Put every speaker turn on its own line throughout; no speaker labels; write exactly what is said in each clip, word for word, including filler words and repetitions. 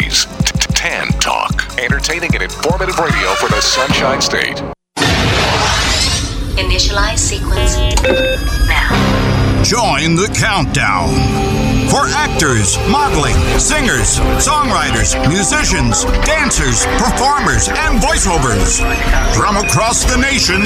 Reese. Tan Talk. Entertaining and informative radio for the Sunshine State.
Initialize sequence now.
Join the countdown. For actors, modeling, singers, songwriters, musicians, dancers, performers, and voiceovers from across the nation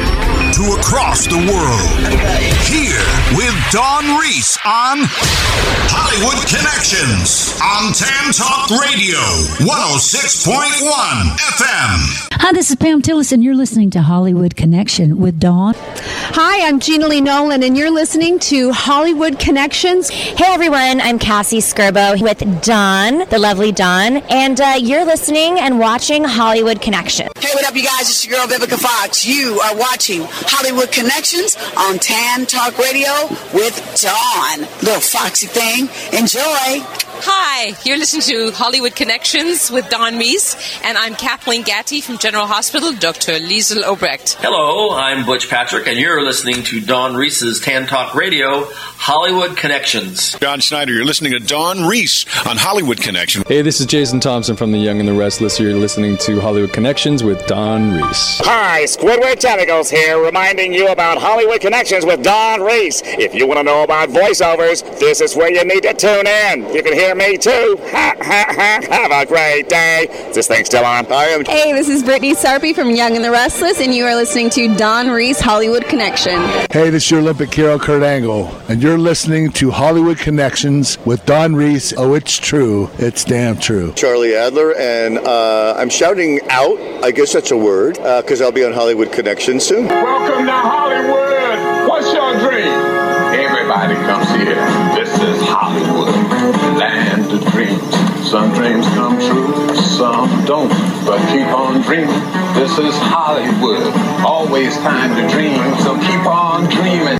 to across the world. Here with Dawn Reese on Hollywood Connections on Tan Talk Radio, one oh six point one F M.
Hi, this is Pam Tillis, and you're listening to Hollywood Connection with Dawn.
Hi, I'm Gina Lee Nolan, and you're listening to Hollywood Connections.
Hey, everyone, I'm Cassie Skirbo with Dawn, the lovely Dawn, and uh, you're listening and watching Hollywood Connection.
Hey, what up, you guys? It's your girl, Vivica Fox. You are watching Hollywood Connections on Tan Talk Radio with Dawn. Little foxy thing. Enjoy.
Hi, you're listening to Hollywood Connections with Dawn Reese, and I'm Kathleen Gatty from General Hospital, Doctor Liesel Obrecht.
Hello, I'm Butch Patrick, and you're listening to Dawn Reese's Tan Talk Radio, Hollywood Connections.
John Schneider, you're listening to Dawn Reese on Hollywood Connection.
Hey, this is Jason Thompson from The Young and the Restless. You're listening to Hollywood Connections with Dawn Reese.
Hi, Squidward Tentacles here, reminding you about Hollywood Connections with Dawn Reese. If you want to know about voiceovers, this is where you need to tune in. You can hear me too. Ha, ha, ha. Have a great day. Is this thing still on? I am.
Hey, this is Brittany Sarpy from Young and the Restless, and you are listening to Dawn Reese Hollywood Connection.
Hey, this is your Olympic hero, Kurt Angle, and you're listening to Hollywood Connections with Dawn Reese. Oh, it's true. It's damn true.
Charlie Adler, and uh, I'm shouting out, I guess that's a word, because uh, I'll be on Hollywood Connection soon.
Welcome to Hollywood. What's your dream? Everybody comes here. This is Hollywood, land of dreams. Some dreams come true, some don't, but keep on dreaming. This is Hollywood, always time to dream, so keep on dreaming.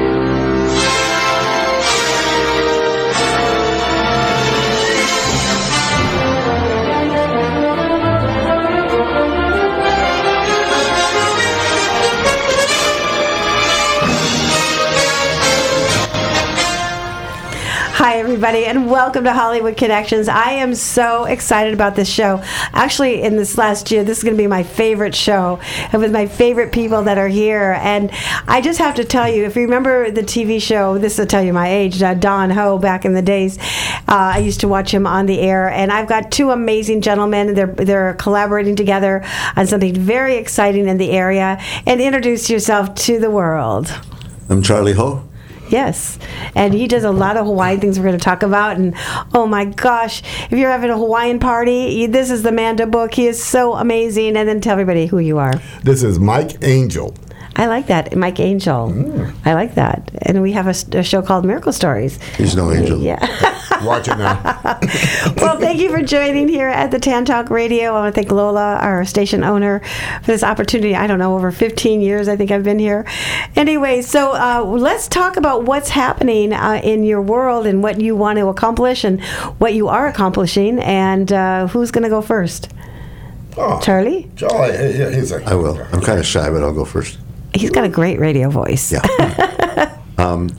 Hi, everybody, and welcome to Hollywood Connections. I am so excited about this show. Actually, in this last year, this is going to be my favorite show, and with my favorite people that are here. And I just have to tell you, if you remember the T V show, this will tell you my age, uh, Don Ho, back in the days, uh, I used to watch him on the air. And I've got two amazing gentlemen. They're they're collaborating together on something very exciting in the area. And introduce yourself to the world.
I'm Charlie Ho.
Yes, and he does a lot of Hawaiian things we're going to talk about, and oh my gosh, if you're having a Hawaiian party, this is the man to book. He is so amazing. And then tell everybody who you are.
This is Mike Angel.
I like that, Mike Angel. Mm. I like that. And we have a, a show called Miracle Stories.
He's no angel.
Yeah.
Watch it now.
Well, thank you for joining here at the Tan Talk Radio. I want to thank Lola, our station owner, for this opportunity. I don't know, over fifteen years I think I've been here. Anyway, so uh, let's talk about what's happening uh, in your world and what you want to accomplish and what you are accomplishing. And uh, who's going to go first?
Oh,
Charlie?
Charlie, yeah, he's a,
I will. I'm kind of shy, but I'll go first.
He's got a great radio voice.
Yeah. um,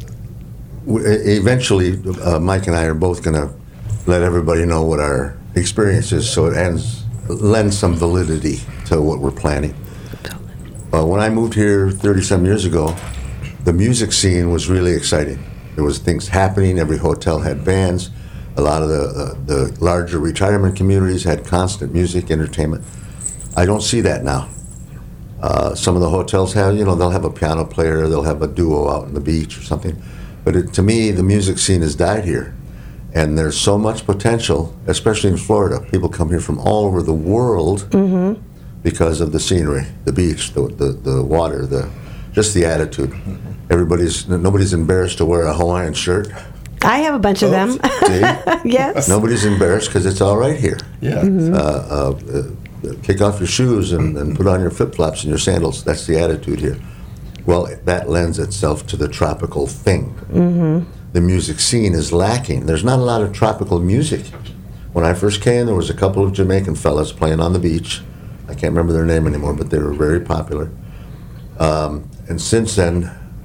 w- eventually, uh, Mike and I are both going to let everybody know what our experience is, so it ends, lends some validity to what we're planning. Uh, when I moved here thirty-some years ago, the music scene was really exciting. There was things happening. Every hotel had bands. A lot of the uh, the larger retirement communities had constant music entertainment. I don't see that now. Uh, some of the hotels have, you know, they'll have a piano player, they'll have a duo out on the beach or something. But it, to me, the music scene has died here. And there's so much potential, especially in Florida. People come here from all over the world mm-hmm. because of the scenery, the beach, the, the, the water, the just the attitude. Mm-hmm. Everybody's, nobody's embarrassed to wear a Hawaiian shirt.
I have a bunch of them.
See?
Yes.
Nobody's embarrassed because it's all right here.
Yeah.
Mm-hmm.
Uh, uh, uh, kick off your shoes and, and put on your flip-flops and your sandals. That's the attitude here. Well, that lends itself to the tropical thing.
Mm-hmm.
The music scene is lacking. There's not a lot of tropical music. When I first came, there was a couple of Jamaican fellas playing on the beach. I can't remember their name anymore, but they were very popular. Um, and since then,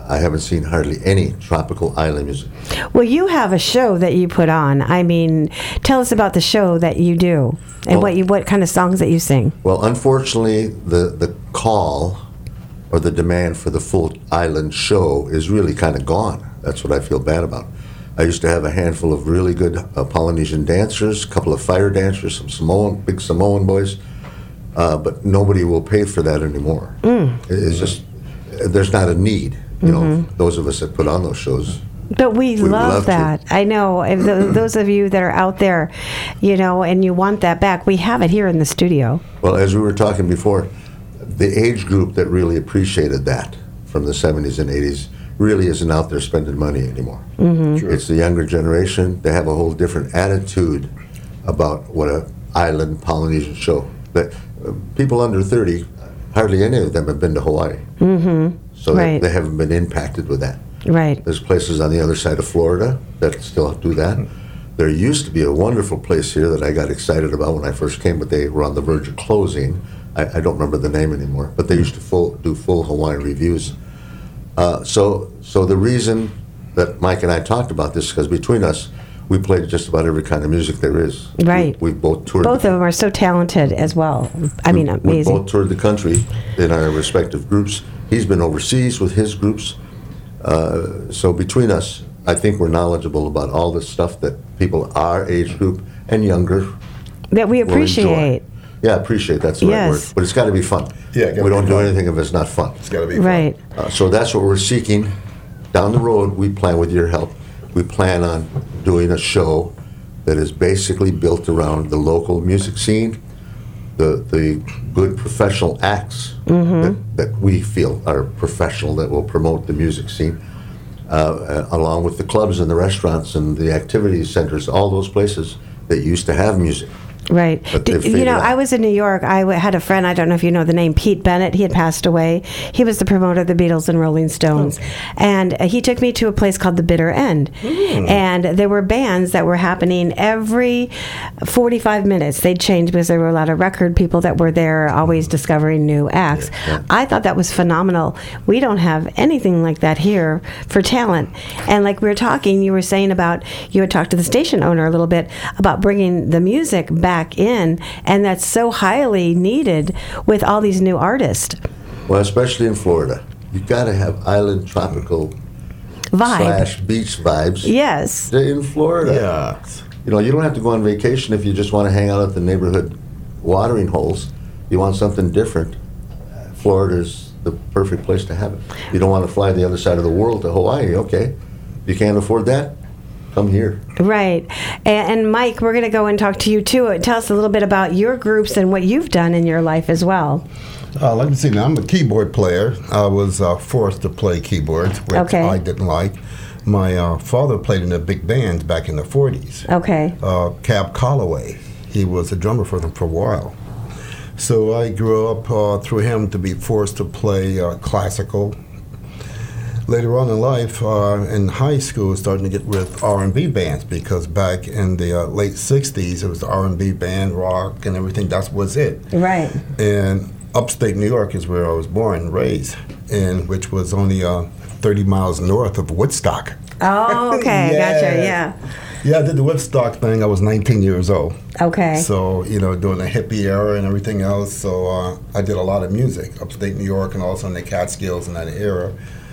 I haven't seen hardly any tropical island music.
Well, you have a show that you put on. I mean, tell us about the show that you do and
Well-
what you what kind of songs that you sing.
Well, unfortunately, the, the call or the demand for the full island show is really kind of gone. That's what I feel bad about. I used to have a handful of really good uh, Polynesian dancers, a couple of fire dancers, some Samoan, big Samoan boys, uh, but nobody will pay for that anymore.
Mm.
It's just, there's not a need. You know, those of us that put on those shows.
But we,
We would
love,
love to.
that. I know. If th those of you that are out there, you know, and you want that back, we have it here in the studio.
Well, as we were talking before, the age group that really appreciated that from the seventies and eighties really isn't out there spending money anymore.
Mhm.
True.
It's the younger generation. They have a whole different attitude about what a island Polynesian show. That uh, people under thirty, hardly any of them have been to Hawaii,
Mm-hmm.
so
Right.
they, they haven't been impacted with that.
Right.
There's places on the other side of Florida that still do that. There used to be a wonderful place here that I got excited about when I first came, but they were on the verge of closing. I, I don't remember the name anymore, but they used to full, do full Hawaiian reviews. Uh, so, so the reason that Mike and I talked about this is because between us, we played just about every kind of music there is.
Right.
We, we both toured.
Both
the,
of them are so talented as well. I mean,
we
amazing.
both toured the country in our respective groups. He's been overseas with his groups. Uh, so between us, I think we're knowledgeable about all the stuff that people our age group and younger
That we
will
appreciate.
enjoy. Yeah, appreciate, that's the right
Yes.
word. But it's got to be fun.
Yeah, it gotta
we
be
don't do
fun.
anything if it's not fun.
It's got to be
Right.
Uh, so that's what we're seeking. Down the road, we plan, with your help, we plan on doing a show that is basically built around the local music scene, the the good professional acts
Mm-hmm.
that, that we feel are professional that will promote the music scene, uh, uh, along with the clubs and the restaurants and the activity centers, all those places that used to have music.
Right.
But
D-
they've
you
faded
know,
out.
I was in New York. I w- had a friend, I don't know if you know the name, Pete Bennett. He had passed away. He was the promoter of the Beatles and Rolling Stones. And uh, he took me to a place called the Bitter End. And there were bands that were happening every forty-five minutes. They'd change because there were a lot of record people that were there always discovering new acts. I thought that was phenomenal. We don't have anything like that here for talent. And like we were talking, you were saying about, you had talked to the station owner a little bit about bringing the music back in, and that's so highly needed with all these new artists.
Well, especially in Florida, you got to have island tropical
Vibe.
slash beach vibes.
Yes.
They're in Florida.
Yeah.
You know, you don't have to go on vacation if you just want to hang out at the neighborhood watering holes. You want something different. Florida's the perfect place to have it. You don't want to fly the other side of the world to Hawaii. Okay, you can't afford that. Come here.
Right. And, and Mike, we're going to go and talk to you too. Tell us a little bit about your groups and what you've done in your life as well.
Uh, let me see. Now, I'm a keyboard player. I was uh, forced to play keyboards, which
Okay.
I didn't like. My uh, father played in a big band back in the forties.
Okay.
Uh, Cab Calloway. He was a drummer for them for a while. So I grew up uh, through him to be forced to play uh, classical. Later on in life, uh, in high school, starting to get with R and B bands because back in the uh, late sixties, it was the R and B band, rock, and everything. That was it.
Right.
And upstate New York is where I was born and raised, and which was only uh, thirty miles north of Woodstock.
Oh, okay.
Yeah.
Gotcha. Yeah.
Yeah, I did the Woodstock thing. I was nineteen years old.
Okay.
So, you know, during the hippie era and everything else. So uh, I did a lot of music, upstate New York and also in the Catskills in that era,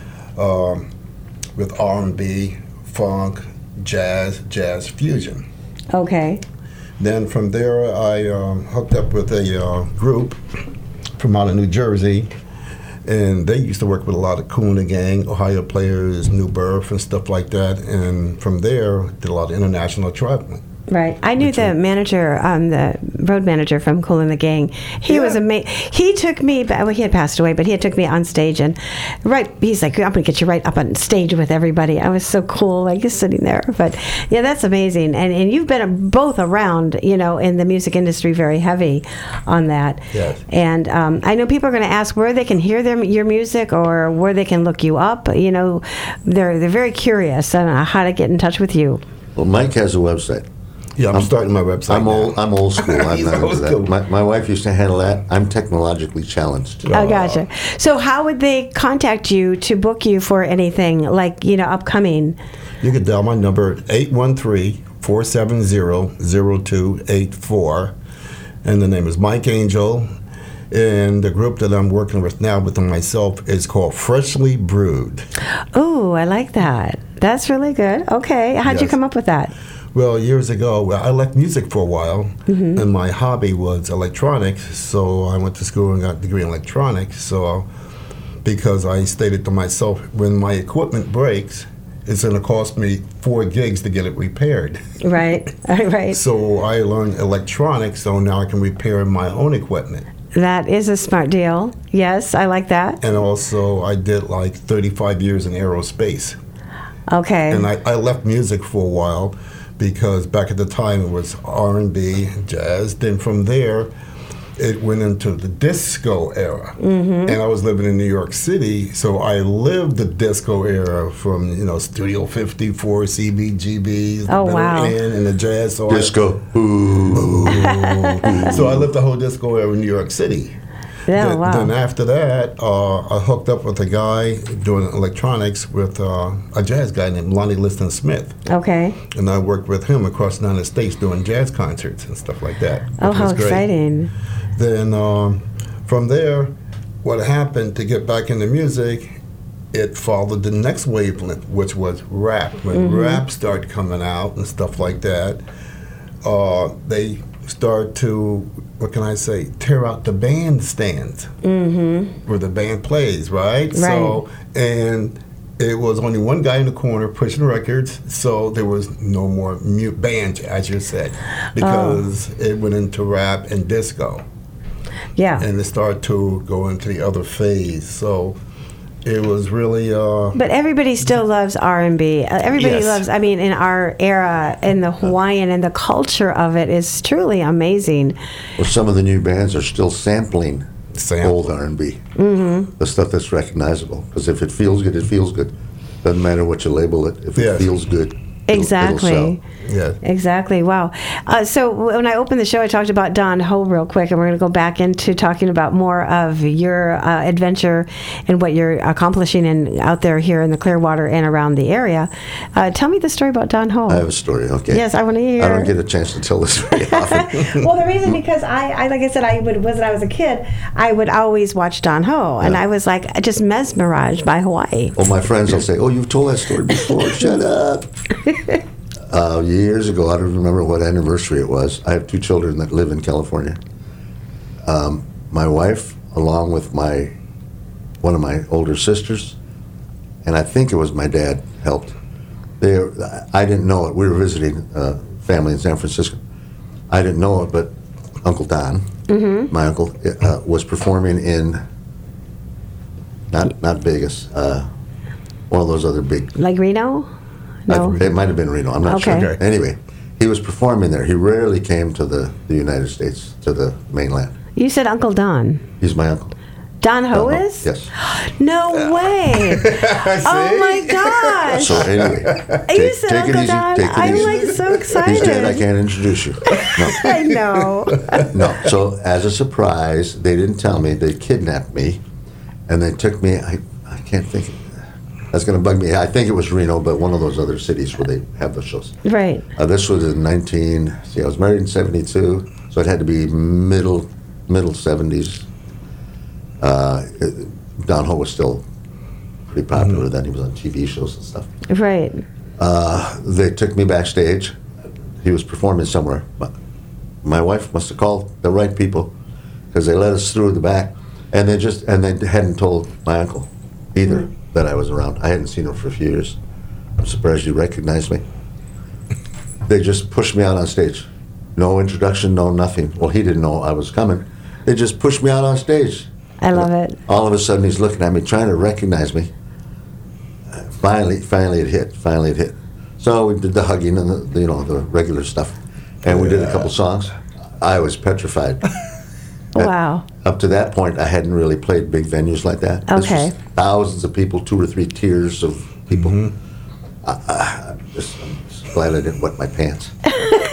um, with R and B, funk, jazz, jazz fusion.
Okay.
Then from there, I um, hooked up with a uh, group from out of New Jersey, and they used to work with a lot of Kool and the Gang, Ohio Players, New Birth, and stuff like that. And from there, did a lot of international traveling.
Right. I knew the manager, um, the road manager from Kool and the Gang. He was amazing. He took me, ba- well, he had passed away, but he had took me on stage, and right, he's like, I'm going to get you right up on stage with everybody. I was so cool, like, just sitting there. But yeah, that's amazing. And and you've been both around, you know, in the music industry, very heavy on that.
Yes.
And um, I know people are going to ask where they can hear their, your music or where they can look you up. You know, they're they're very curious on how to get in touch with you.
Well, Mike has a website.
Yeah, I'm, I'm starting my website.
I'm
now.
old. I'm old school. I'm
He's
not
old
into
school.
that. My, my wife used to handle that. I'm technologically challenged.
Oh, gotcha. So how would they contact you to book you for anything, like, you know, upcoming?
You can dial my number, eight one three, four seven zero, zero two eight four. And the name is Mike Angel. And the group that I'm working with now with myself is called Freshly Brewed.
Oh, I like that. That's really good. Okay. How'd you
Yes.
come up with that?
Well, years ago, well, I left music for a while,
Mhm.
and my hobby was electronics. So I went to school and got a degree in electronics. So because I stated to myself, when my equipment breaks, it's going to cost me four gigs to get it repaired.
Right. Right.
So I learned electronics, so now I can repair my own equipment.
That is a smart deal. Yes, I like that.
And also, I did like thirty-five years in aerospace.
Okay.
And I, I left music for a while because back at the time it was R and B, jazz. Then from there, it went into the disco era.
Mhm.
And I was living in New York City, so I lived the disco era from, you know, Studio fifty-four, C B G B's, the
Oh,
Middle
wow.
End, and the jazz. So
Disco.
I, so I lived the whole disco era in New York City.
Yeah,
then,
wow.
then after that, uh, I hooked up with a guy doing electronics with uh, a jazz guy named Lonnie Liston Smith.
Okay.
And I worked with him across the United States doing jazz concerts and stuff like that.
Oh,
which
how
was great.
exciting.
Then um, from there, what happened to get back into music, it followed the next wavelength, which was rap. When
Mhm.
rap started coming out and stuff like that, uh, they start to, what can I say, tear out the bandstands
Mm-hmm.
where the band plays, right?
Right.
So, and it was only one guy in the corner pushing records, so there was no more mute band, as you said, because it went into rap and disco.
Yeah.
And it started to go into the other phase. So it was really. Uh,
But everybody still loves R and B. Uh, Everybody
Yes.
loves, I mean, in our era, and the Hawaiian and the culture of it is truly amazing.
Well, some of the new bands are still sampling old R and B.
Mm-hmm.
The stuff that's recognizable. Because if it feels good, it feels good. Doesn't matter what you label it. If
Yes.
it feels good, it'll-
Exactly.
it'll sell.
Yeah.
Exactly. Wow. Uh, so when I opened the show, I talked about Don Ho real quick, and we're going to go back into talking about more of your uh, adventure and what you're accomplishing in, out there here in the Clearwater and around the area. Uh, tell me the story about Don Ho.
I have a story, okay?
Yes, I want to hear.
I don't get a chance to tell this very often.
Well, the reason because I, I, like I said, I would was when I was a kid, I would always watch Don Ho, and I was like just mesmerized by Hawaii.
Well, my friends will say, "Oh, you've told that story before. Shut up." Uh, years ago, I don't remember what anniversary it was. I have two children that live in California. Um, my wife, along with my one of my older sisters, and I think it was my dad, helped. They, I didn't know it. We were visiting a family in San Francisco. I didn't know it, but Uncle Don,
Mm-hmm.
my uncle, uh, was performing in not not Vegas, uh, one of those other big.
Like Reno? No.
I, it might have been Reno. I'm not
Okay.
sure. Anyway, he was performing there. He rarely came to the, the United States, to the mainland.
You said Uncle Don.
He's my uncle.
Don Ho
Don Ho,
is?
Yes.
No way. Oh my gosh.
So anyway,
You
take,
said
take
Uncle
it easy.
Don?
Take it
I'm
easy.
like so excited.
He's dead. I can't introduce you. No.
I know.
No. So as a surprise, they didn't tell me. They kidnapped me, and they took me. I, I can't think. That's going to bug me. I think it was Reno, but one of those other cities where they have the shows.
Right.
Uh, this was in nineteen. See, I was married in seventy-two, so it had to be middle middle seventies. Uh, it- Don Ho was still pretty popular then. He was on T V shows and stuff.
Right.
Uh, they took me backstage. He was performing somewhere. But my wife must have called the right people because they let us through the back, and they just and they hadn't told my uncle either
Mm-hmm.
that I was around. I hadn't seen him for a few years. I'm surprised you recognized me. They just pushed me out on stage. No introduction, no nothing. Well, he didn't know I was coming. They just pushed me out on stage.
I love it.
All of a sudden, he's looking at me, trying to recognize me. Finally, finally it hit. Finally it hit. So we did the hugging and the, you know, the regular stuff, and we did a couple songs. I was petrified.
Wow.
Up to that point, I hadn't really played big venues like that. This
Okay.
was thousands of people, two or three tiers of people. I, I, I'm, just, I'm just glad I didn't wet my pants.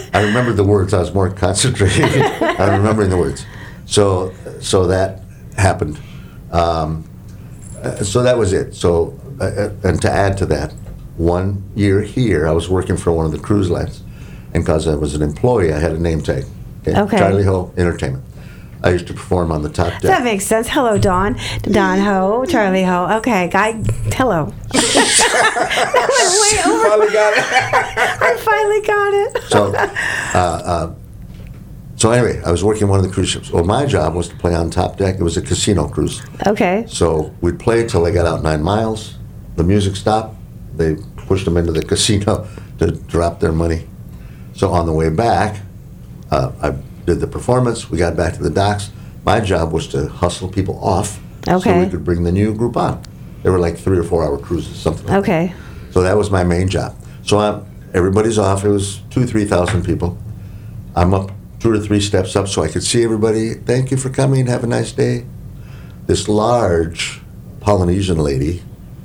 I remembered the words. I was more concentrating on remembering the words. So, so that happened. Um, uh, so that was it. So, uh, and to add to that, one year here, I was working for one of the cruise lines, and because I was an employee, I had a name tag.
Okay.
Charlie Ho Entertainment. I used to perform on the top deck.
That makes sense. Hello, Don. Don Ho, Charlie Ho. Okay, guy. Hello. That went way over.
Finally got it.
I finally got it.
So, uh, uh, so anyway, I was working on one of the cruise ships. Well, my job was to play on top deck. It was a casino cruise.
Okay.
So we'd play till they got out nine miles. The music stopped. They pushed them into the casino to drop their money. So on the way back, uh, I did the performance. We got back to the docks. My job was to hustle people off
Okay.
so we could bring the new group on. They were like three or four hour cruises, something like
Okay.
that. So that was my main job. So I'm, everybody's off. It was two, three thousand people. I'm up two or three steps up so I could see everybody. Thank you for coming. Have a nice day. This large Polynesian lady,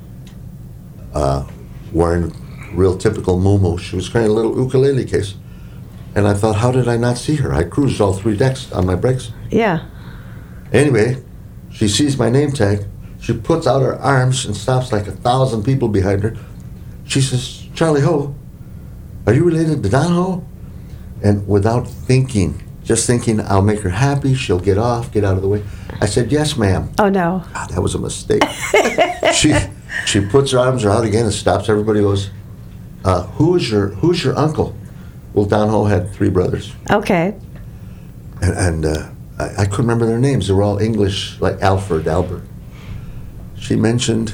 uh, wearing real typical muumuu. She was carrying a little ukulele case. And I thought, how did I not see her? I cruised all three decks on my brakes.
Yeah.
Anyway, she sees my name tag. She puts out her arms and stops like a thousand people behind her. She says, Charlie Ho, are you related to Don Ho? And without thinking, just thinking, I'll make her happy, she'll get off, get out of the way. I said, yes, ma'am.
Oh, no.
God, that was a mistake. she she puts her arms out again and stops. Everybody goes, uh, who is your who's your uncle? Well, Don Ho had three brothers.
Okay.
And, and uh, I, I couldn't remember their names. They were all English, like Alfred, Albert. She mentioned,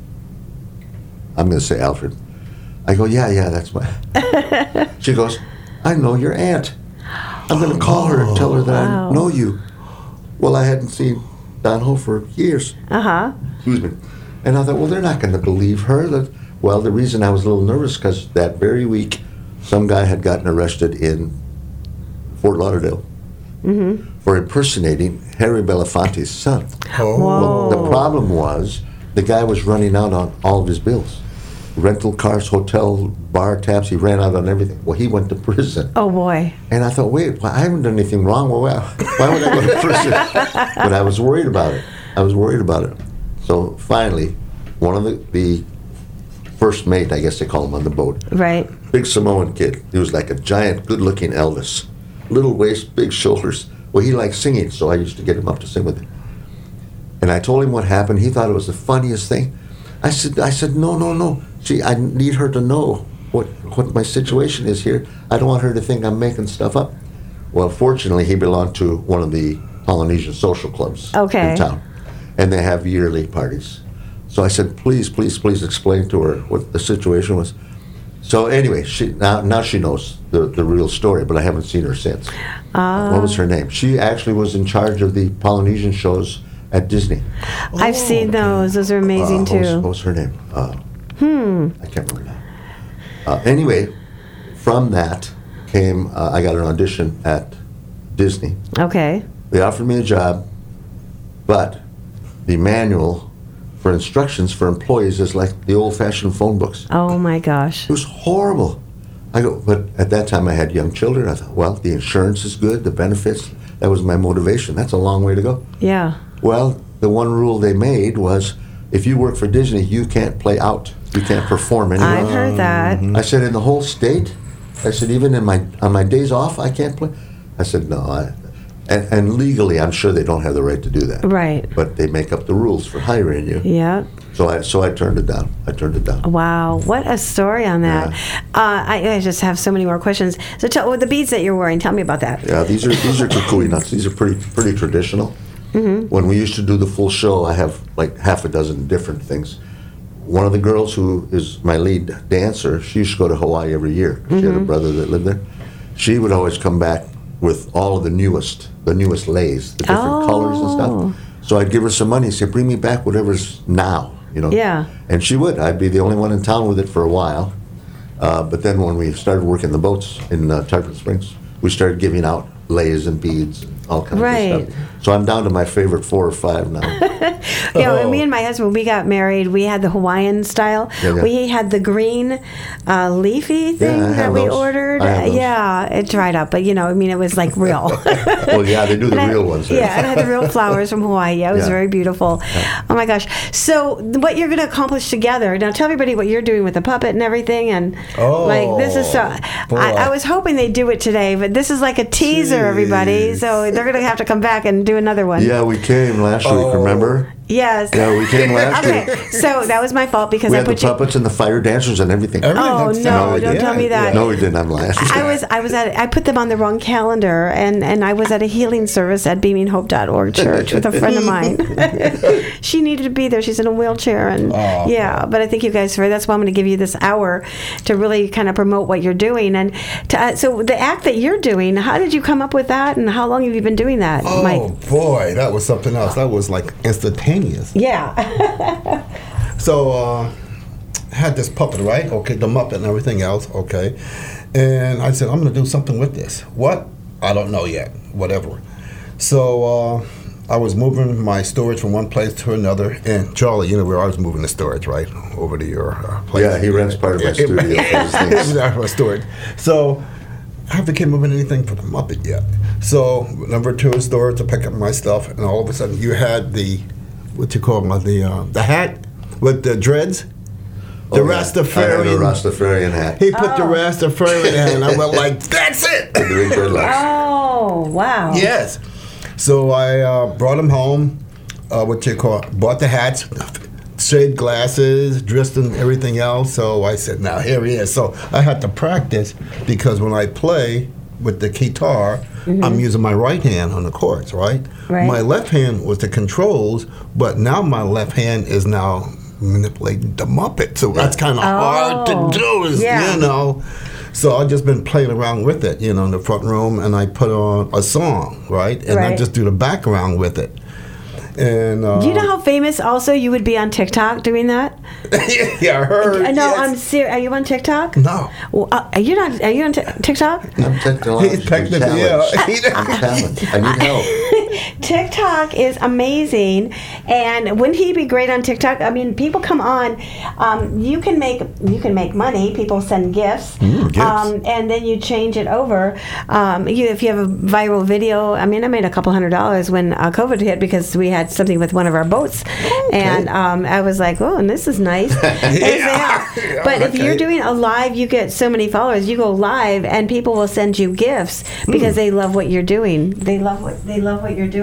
I'm going to say Alfred. I go, yeah, yeah, that's my. She goes, I know your aunt. I'm going to call her and tell her that
Wow.
I know you. Well, I hadn't seen Don Ho for years.
Uh-huh.
Excuse me. And I thought, well, they're not going to believe her. That, well, the reason I was a little nervous because that very week, some guy had gotten arrested in Fort Lauderdale
Mm-hmm.
for impersonating Harry Belafonte's son.
Oh.
Well, the problem was the guy was running out on all of his bills. Rental cars, hotel, bar tabs, he ran out on everything. Well, he went to prison.
Oh, boy.
And I thought, wait, well, I haven't done anything wrong. Well, why why would I go to prison? But I was worried about it. I was worried about it. So finally, one of the, the first mate, I guess they call him on the boat,
Right.
big Samoan kid. He was like a giant, good-looking Elvis. Little waist, big shoulders. Well, he liked singing, so I used to get him up to sing with me. And I told him what happened. He thought it was the funniest thing. I said, I said, no, no, no. See, I need her to know what what my situation is here. I don't want her to think I'm making stuff up. Well, fortunately, he belonged to one of the Polynesian social clubs
Okay.
in town, and they have yearly parties. So I said, please, please, please explain to her what the situation was. So anyway, she now now she knows the, the real story, but I haven't seen her since.
Uh,
What was her name? She actually was in charge of the Polynesian shows at Disney.
I've seen those. Those are amazing,
Uh, what was,
too.
what was her name? Uh,
Hmm.
I can't remember now. Uh, anyway, from that came, uh, I got an audition at Disney.
Okay.
They offered me a job, but the manual for instructions for employees is like the old-fashioned phone books.
Oh, my gosh.
It was horrible. I go, but at that time I had young children. I thought, well, the insurance is good, the benefits. That was my motivation. That's a long way to go.
Yeah.
Well, the one rule they made was, if you work for Disney, you can't play out. You can't perform anywhere.
I've heard that.
I said, in the whole state? I said, even in my on my days off, I can't play? I said, no. I, and, and legally, I'm sure they don't have the right to do that.
Right.
But they make up the rules for hiring you.
Yeah.
So I so I turned it down. I turned it down.
Wow, what a story on that! Uh, I, I just have so many more questions. So, tell, with the beads that you're wearing, tell me about that.
Yeah, these are these are kukui nuts. These are pretty pretty traditional.
Mm-hmm.
When we used to do the full show, I have like half a dozen different things. One of the girls who is my lead dancer, she used to go to Hawaii every year. She had a
Mhm.
brother that lived there. She would always come back with all of the newest, the newest lays, the different
Oh.
colors and stuff. So I'd give her some money and say, bring me back whatever's now, you know.
Yeah.
And she would. I'd be the only one in town with it for a while. Uh, but then when we started working the boats in uh, Tarpon Springs, we started giving out lays and beads. all kinds
Right.
of stuff. So I'm down to my favorite four or five now.
You know, and me and my husband, we got married. We had the Hawaiian style.
Yeah, yeah.
We had the green uh, leafy thing
I
that
have
we
those.
ordered.
I have those.
Yeah, it dried up, but you know, I mean, it was like real.
Well, yeah, they do the
And I-
real ones. There.
Yeah, and I had the real flowers from Hawaii. Yeah, it was
Yeah.
very beautiful. Oh my gosh! So, what you're going to accomplish together? Now, tell everybody what you're doing with the puppet and everything. And
Oh,
like this is so.
boy.
I, I was hoping they'd do it today, but this is like a teaser, everybody. So they're going to have to come back and do another one.
Yeah, we came last week,
Oh.
remember?
Yes.
Yeah, we came last
Okay,
week.
so that was my fault because
We
I
had the
put you.
puppets and the fire dancers and everything.
Everything
Oh
that's-
no!
we
Don't
didn't.
tell me that.
No, we didn't. I'm last.
I was I was at I put them on the wrong calendar, and, and I was at a healing service at beaming hope dot org church with a friend of mine. She needed to be there. She's in a wheelchair, and
Oh.
yeah. But I thank you guys for that's why I'm going to give you this hour to really kind of promote what you're doing. And to, uh, so the act that you're doing, how did you come up with that, and how long have you been doing that,
Oh
Mike?
boy, that was something else. That was like instantaneous.
Yeah.
So uh, had this puppet, right? Okay, the Muppet and everything else. Okay, and I said I'm going to do something with this. What? I don't know yet. Whatever. So uh, I was moving my storage from one place to another, and Charlie, you know, we're always moving the storage, right, over to your uh, place.
Yeah, he rents part of my studio for his things.
Exactly, my storage. So I haven't came up with anything for the Muppet yet. So number two is storage to pick up my stuff, and all of a sudden you had the what you call it, the uh, the hat with the dreads. The
Oh, yeah. I had a
Rastafarian.
Rastafarian hat.
He put the
Oh.
Rastafarian hat, and I went like, "That's it."
The green dreadlocks.
Oh wow.
Yes. So I uh, brought him home. Uh, what you call? Bought the hats, shade glasses, dressed and everything else. So I said, "Now here he is." So I had to practice because when I play with the guitar,
Mm-hmm.
I'm using my right hand on the chords, right?
Right.
My left hand was the controls, but now my left hand is now manipulating the Muppet. So that's kind of hard
Oh,
to do, is,
yeah.
you know. So I've just been playing around with it, you know, in the front room, and I put on a song, right? And I
Right.
just do the background with it. And uh,
Do you know how famous also you would be on TikTok doing that?
yeah, I heard.
Uh, no,
yes.
I'm serious. Are you on TikTok?
No.
Well, uh, are you not? Are you on t- TikTok?
I'm technologically
He's technically, yeah.
challenged. I'm challenged. I need help.
TikTok is amazing, and wouldn't he be great on TikTok? I mean, people come on. Um, you can make you can make money. People send gifts,
Mm, gifts.
Um, and then you change it over. Um, you, if you have a viral video, I mean, I made a couple hundred dollars when uh, COVID hit because we had something with one of our boats, and um, I was like, oh, and this is nice.
Yeah.
Yeah. But if you're
Okay.
doing a live, you get so many followers. You go live, and people will send you gifts because they love what you're doing. They love what they love what you're doing.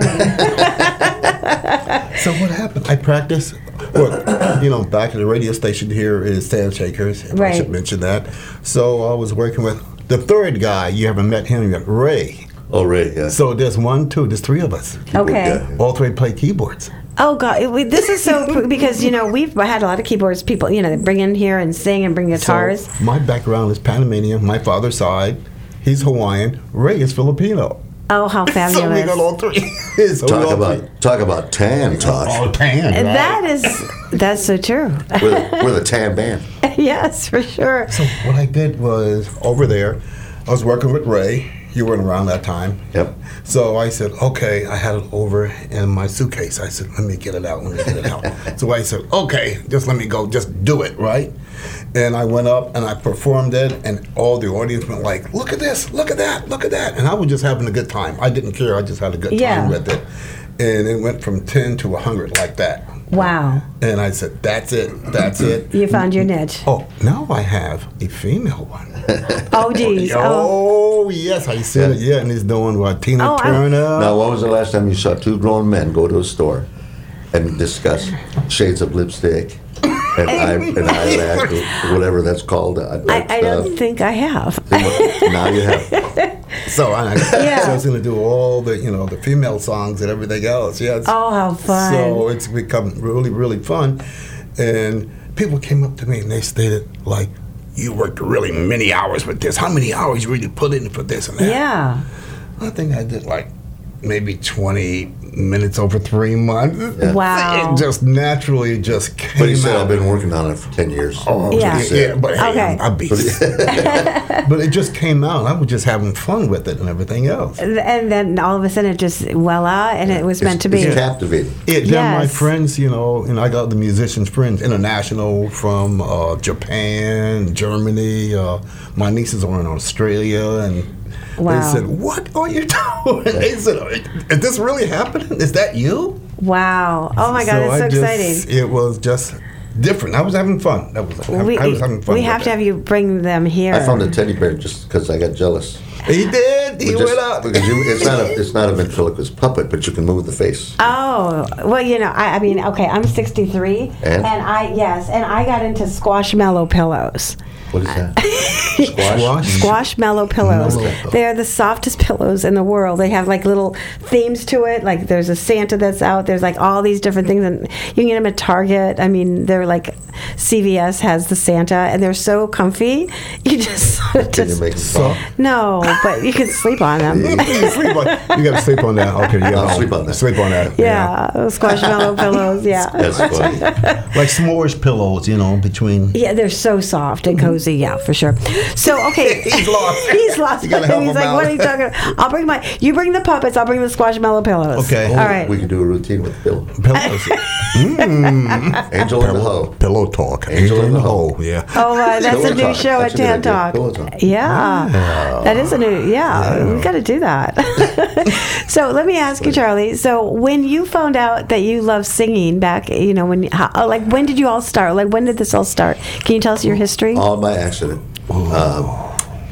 So what happened? I practiced. Well, you know, back at the radio station here is Sand Shakers. If I
Right.
should mention that. So I was working with the third guy. You haven't met him yet, Ray.
Oh, Ray, yeah.
So there's one, two, there's three of us.
Okay.
Yeah.
All three play keyboards.
Oh God, it- we- this is so cool because you know we've had a lot of keyboards people you know they bring in here and sing and bring guitars.
So my background is Panamanian. My father's side, he's Hawaiian. Ray is Filipino.
Oh, how
So
fabulous!
we got all three. So we
Talk
all
about
three-
talk about tan talk.
all tan.
And
right?
that is that's so true.
We're, the, we're the tan band.
Yes, for sure.
So what I did was over there, I was working with Ray. You weren't around that time.
Yep.
So I said, okay, I had it over in my suitcase. I said, let me get it out, let me get it out. So I said, okay, just let me go, just do it, right? And I went up and I performed it, and all the audience went like, look at this, look at that, look at that. And I was just having a good time. I didn't care, I just had a good
Yeah.
time with it. And it went from ten to one hundred like that.
Wow,
And I said, that's it, that's it.
you found your niche.
Oh, now I have a female one.
Oh geez. Oh,
Oh, yes, I said it. Yeah, and he's doing what? Tina
Oh, I-
Turner.
Now, when was the last time you saw two grown men go to a store and discuss shades of lipstick and eye and eyelash, or whatever that's called? Uh,
I,
that
I don't
stuff?
think I have.
Now you have.
So I,
Yeah.
so I was going to do all the, you know, the female songs and everything else. Yeah. it's-
Oh, how fun!
So it's become really, really fun. And people came up to me and they stated, like, you worked really many hours with this. How many hours you really put in for this and that?
Yeah.
I think I did like maybe twenty minutes over three months.
Yeah. Wow.
It just naturally just came
But he said,
out.
I've been working on it for ten years.
Oh,
Yeah.
yeah. yeah but hey,
Okay.
I beat it. But it just came out. I was just having fun with it and everything else.
And then all of a sudden it just, voila, and it was meant to be.
It's captivating.
It, then my
Yes.
friends, you know, and I got the musicians friends, international from uh, Japan, Germany. Uh, my nieces are in Australia, and
Wow.
they said, "What are you doing?" They said, "Is this really happening? Is that you?"
Wow. Oh my God, it's so
I just-
exciting.
It was just different. I was having fun. That was.
We,
I was having fun.
we
with
have
it.
to have you bring them here.
I found a teddy bear just because I got jealous.
He did. He
But just-
went out.
Because you, it's not a it's not a ventriloquist puppet, but you can move the face.
Oh, well, you know, I, I mean, okay, I'm sixty-three,
And?
I, yes, and I got into Squashmallow pillows.
What is that? Squash?
Squashmallow pillows.
Mellow pillow.
They are the softest pillows in the world. They have like little themes to it. Like there's a Santa that's out. There's like all these different things, and you can get them at Target. I mean, they're like C V S has the Santa, and they're so comfy. You just,
Can you
just
make them soft?
no, but you can sleep on them.
You sleep on- you got to sleep on that. Okay, yeah,
I'll sleep on that.
Sleep on that.
Yeah, Squashmallow pillows. Yeah.
That's funny.
Like s'mores pillows, you know, between.
Yeah, they're so soft and cozy. Yeah, for sure. So okay,
He's lost.
he's lost.
You gotta help
He's
him
like,
out.
what are you talking about? I'll bring my. You bring the puppets. I'll bring the Squashmallow pillows.
Okay.
All right.
We can do a routine with Bill.
Pillows. mm.
Angel in the
Pillow,
Hoe.
pillow talk.
Angel in the Hoe.
Yeah.
Oh, uh, that's
Pillow
a new
Talk.
show
That's
at
a good
Tan
idea.
Talk.
Pillow Talk.
Yeah, that is a new. Yeah, we got to do that. So let me ask you, Charlie. So when you found out that you love singing back, you know, when how, like when did you all start? Like when did this all start? Can you tell us your history?
All by accident. Um,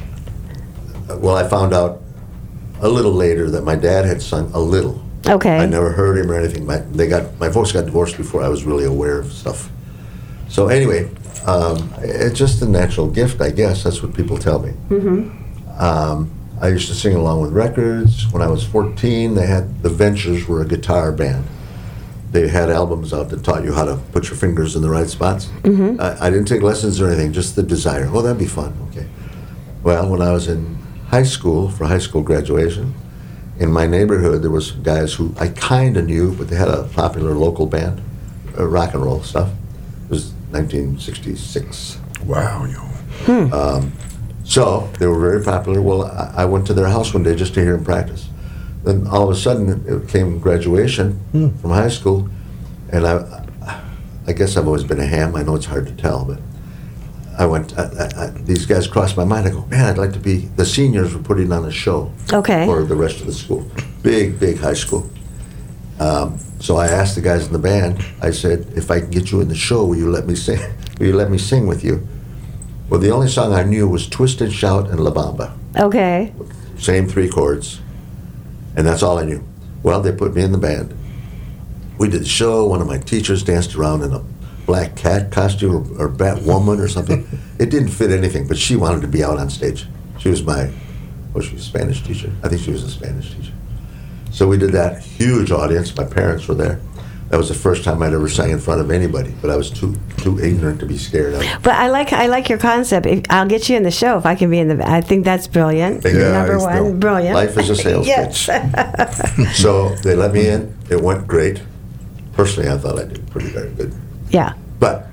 well, I found out a little later that my dad had sung a little.
Okay.
I never heard him or anything. My, they got my folks got divorced before I was really aware of stuff. So anyway, um, it's just a natural gift, I guess. That's what people tell me.
Mm-hmm.
Um, I used to sing along with records. When I was fourteen, they had the Ventures were a guitar band. They had albums out that taught you how to put your fingers in the right spots.
Mm-hmm.
I, I didn't take lessons or anything, just the desire. Oh, that'd be fun. Okay. Well, when I was in high school, for high school graduation, in my neighborhood, there was some guys who I kind of knew, but they had a popular local band, uh, rock and roll stuff. It was nineteen sixty-six.
Wow, yo.
Hmm.
Um, so they were very popular. Well, I, I went to their house one day just to hear them practice. Then all of a sudden, it came graduation
Hmm.
from high school, and I, I guess I've always been a ham. I know it's hard to tell, but I went. I, I, I, these guys crossed my mind. I go, man, I'd like to be. The seniors were putting on a show
Okay.
for the rest of the school, big, big high school. Um, so I asked the guys in the band. I said, if I can get you in the show, will you let me sing? Will you let me sing with you? Well, the only song I knew was "Twist and Shout" and "La Bamba."
Okay.
Same three chords, and that's all I knew. Well, they put me in the band. We did the show. One of my teachers danced around in a black cat costume or, or bat woman or something. It didn't fit anything, but she wanted to be out on stage. She was my, was she a Spanish teacher? I think she was a Spanish teacher. So we did that. Huge audience. My parents were there. That was the first time I'd ever sang in front of anybody, but I was too too ignorant to be scared of.
But I like I like your concept. If, I'll get you in the show if I can be in the. I think that's brilliant.
Thank you. Yeah,
Number
it's
one,
still-
brilliant.
Life is a sales
yes.
pitch. So they let me in. It went great. Personally, I thought I did pretty very good.
Yeah.
But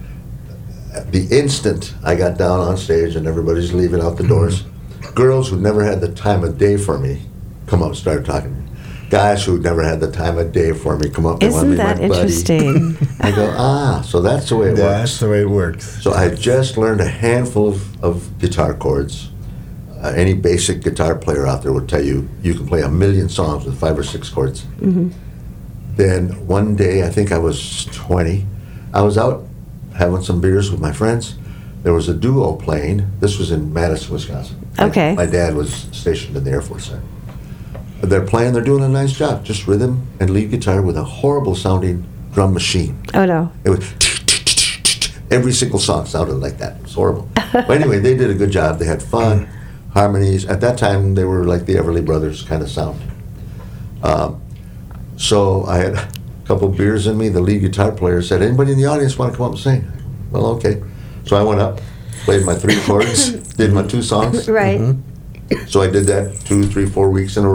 the instant I got down on stage and everybody's leaving out the doors, girls who never had the time of day for me come up and started talking to me. Guys who never had the time of day for me come up and want to
Isn't
be my
that
buddy.
interesting?
I go, ah, so that's the way it
Yeah,
works.
that's the way it works.
So I just learned a handful of, of guitar chords. Uh, any basic guitar player out there will tell you you can play a million songs with five or six chords.
Mm-hmm.
Then one day, I think I was twenty, I was out having some beers with my friends. There was a duo playing. This was in Madison, Wisconsin. My-
Okay.
My, dad was stationed in the Air Force there. They're playing, they're doing a nice job. Just rhythm and lead guitar with a horrible sounding drum machine.
Oh no.
It was every single song sounded like that. It was horrible. But anyway, they did a good job. They had fun, harmonies. At that time, they were like the Everly Brothers kind of sound. Um, so I had a couple of beers in me. The lead guitar player said, "Anybody in the audience want to come up and sing?" Well, okay. So I went up, played my three chords, did my two songs.
Right.
So I did that two, three, four weeks in a row.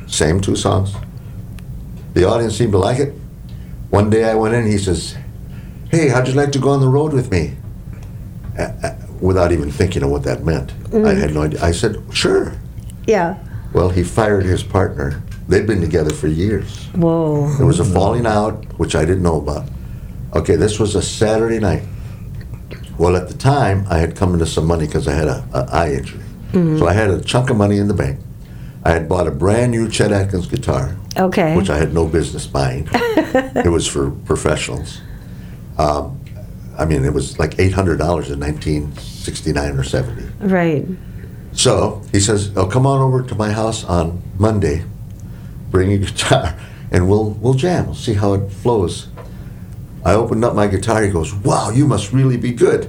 same two songs. The audience seemed to like it. One day I went in, he says, "Hey, how'd you like to go on the road with me?" Uh, uh, without even thinking of what that meant.
Mm.
I had no idea. I said, "Sure."
Yeah.
Well, he fired his partner. They'd been together for years.
Whoa.
There was a falling out, which I didn't know about. Okay, this was a Saturday night. Well, at the time, I had come into some money because I had a, a eye injury.
Mhm.
So I had a chunk of money in the bank. I had bought a brand new Chet Atkins guitar,
Okay.
which I had no business buying. It was for professionals. Um, I mean, it was like eight hundred dollars in nineteen sixty-nine or seventy.
Right.
So he says, "Oh, come on over to my house on Monday. Bring your guitar, and we'll we'll jam. We'll see how it flows." I opened up my guitar. He goes, "Wow, you must really be good."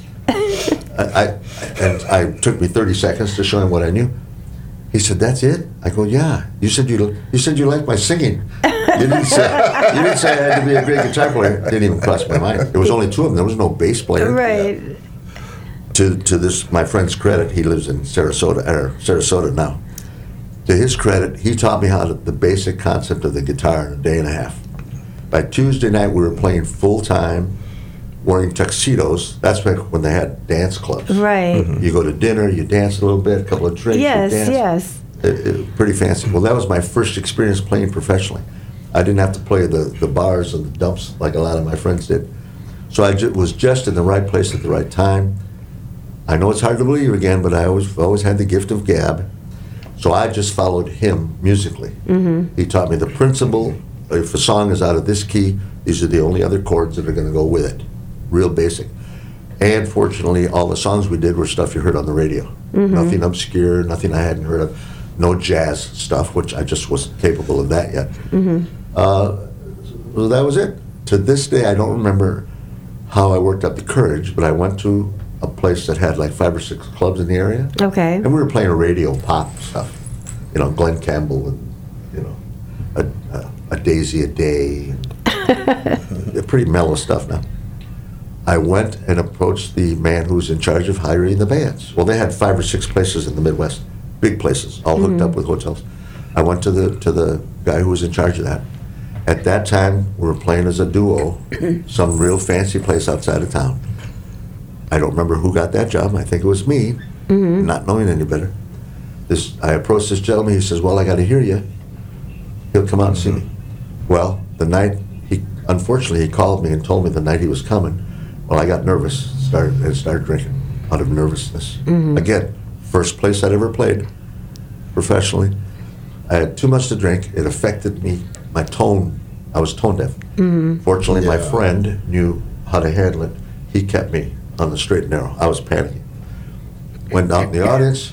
I, I and I took me thirty seconds to show him what I knew. He said, "That's it?" I go, "Yeah. You said you you said you liked my singing. You didn't say you didn't say I had to be a great guitar player." It didn't even cross my mind. There was only two of them. There was no bass player.
Right.
To to this my friend's credit, he lives in Sarasota or Sarasota now. To his credit, he taught me how to, the basic concept of the guitar in a day and a half. By Tuesday night, we were playing full time, wearing tuxedos. That's back when they had dance clubs.
Right.
You go to dinner, you dance a little bit, a couple of drinks,
Yes,
you dance.
yes.
It, it, pretty fancy. Well, that was my first experience playing professionally. I didn't have to play the, the bars and the dumps like a lot of my friends did. So I ju- was just in the right place at the right time. I know it's hard to believe again, but I always always had the gift of gab. So I just followed him musically.
Mm-hmm.
He taught me the principle. If a song is out of this key, these are the only other chords that are going to go with it. Real basic. And fortunately, all the songs we did were stuff you heard on the radio.
Mhm.
Nothing obscure, nothing I hadn't heard of. No jazz stuff, which I just wasn't capable of that yet.
Mm-hmm.
Uh, so that was it. To this day, I don't remember how I worked up the courage, but I went to a place that had like five or six clubs in the area.
Okay.
And we were playing radio pop stuff. You know, Glenn Campbell and, you know, a, a, a Daisy a Day. And pretty mellow stuff now. I went and approached the man who was in charge of hiring the bands. Well, they had five or six places in the Midwest, big places, all hooked
Mhm.
up with hotels. I went to the to the guy who was in charge of that. At that time, we were playing as a duo, some real fancy place outside of town. I don't remember who got that job. I think it was me,
Mhm.
not knowing any better. This I approached this gentleman. He says, "Well, I got to hear you. He'll come out and see me." Well, the night he, unfortunately, he called me and told me the night he was coming. Well, I got nervous, started and started drinking out of nervousness.
Mhm.
Again, first place I'd ever played professionally. I had too much to drink. It affected me. My tone, I was tone deaf.
Mhm.
Fortunately, my
Yeah.
friend knew how to handle it. He kept me on the straight and narrow. I was panicking. Went out in the audience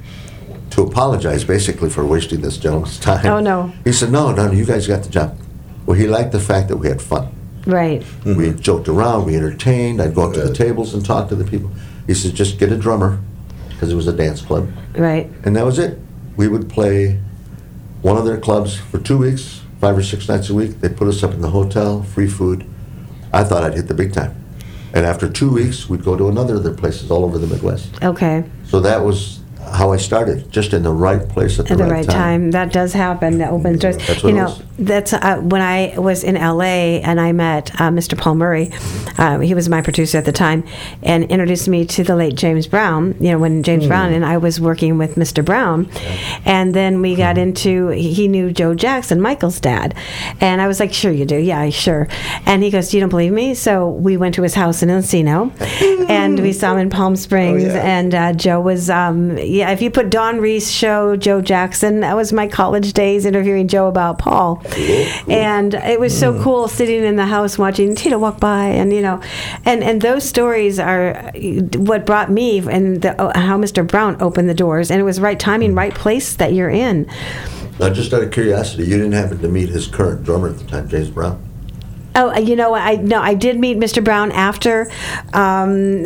to apologize basically for wasting this gentleman's time.
Oh, no.
He said, no, no, you guys got the job. Well, he liked the fact that we had fun.
Right.
We joked around, we entertained. I'd go up to the tables and talk to the people. He said, just get a drummer, because it was a dance club.
Right.
And that was it. We would play one of their clubs for two weeks, five or six nights a week. They'd put us up in the hotel, free food. I thought I'd hit the big time. And after two weeks, we'd go to another of their places all over the Midwest.
Okay.
So that was how I started, just in the right place at the,
At the
right,
right time. That does happen. That opens doors.
That's what
you
it
know,
was.
that's uh, when I was in L A and I met uh, Mister Paul Murray. Uh, he was my producer at the time, and introduced me to the late James Brown. You know, when James
Hmm.
Brown and I was working with Mister Brown, and then we got into. He knew Joe Jackson, Michael's dad, and I was like, "Sure, you do. Yeah, sure." And he goes, "You don't believe me?" So we went to his house in Encino, and we saw him in Palm Springs.
Oh, yeah.
And uh, Joe was, um, yeah. If you put Don Reese show, Joe Jackson. That was my college days interviewing Joe about Paul. And it was so cool sitting in the house watching Tito walk by, and you know, and, and those stories are what brought me and the, uh, how Mister Brown opened the doors, and it was right timing, right place that you're in.
Now, just out of curiosity, you didn't happen to meet his current drummer at the time, James Brown?
Oh, you know, I no, I did meet Mister Brown after. Um,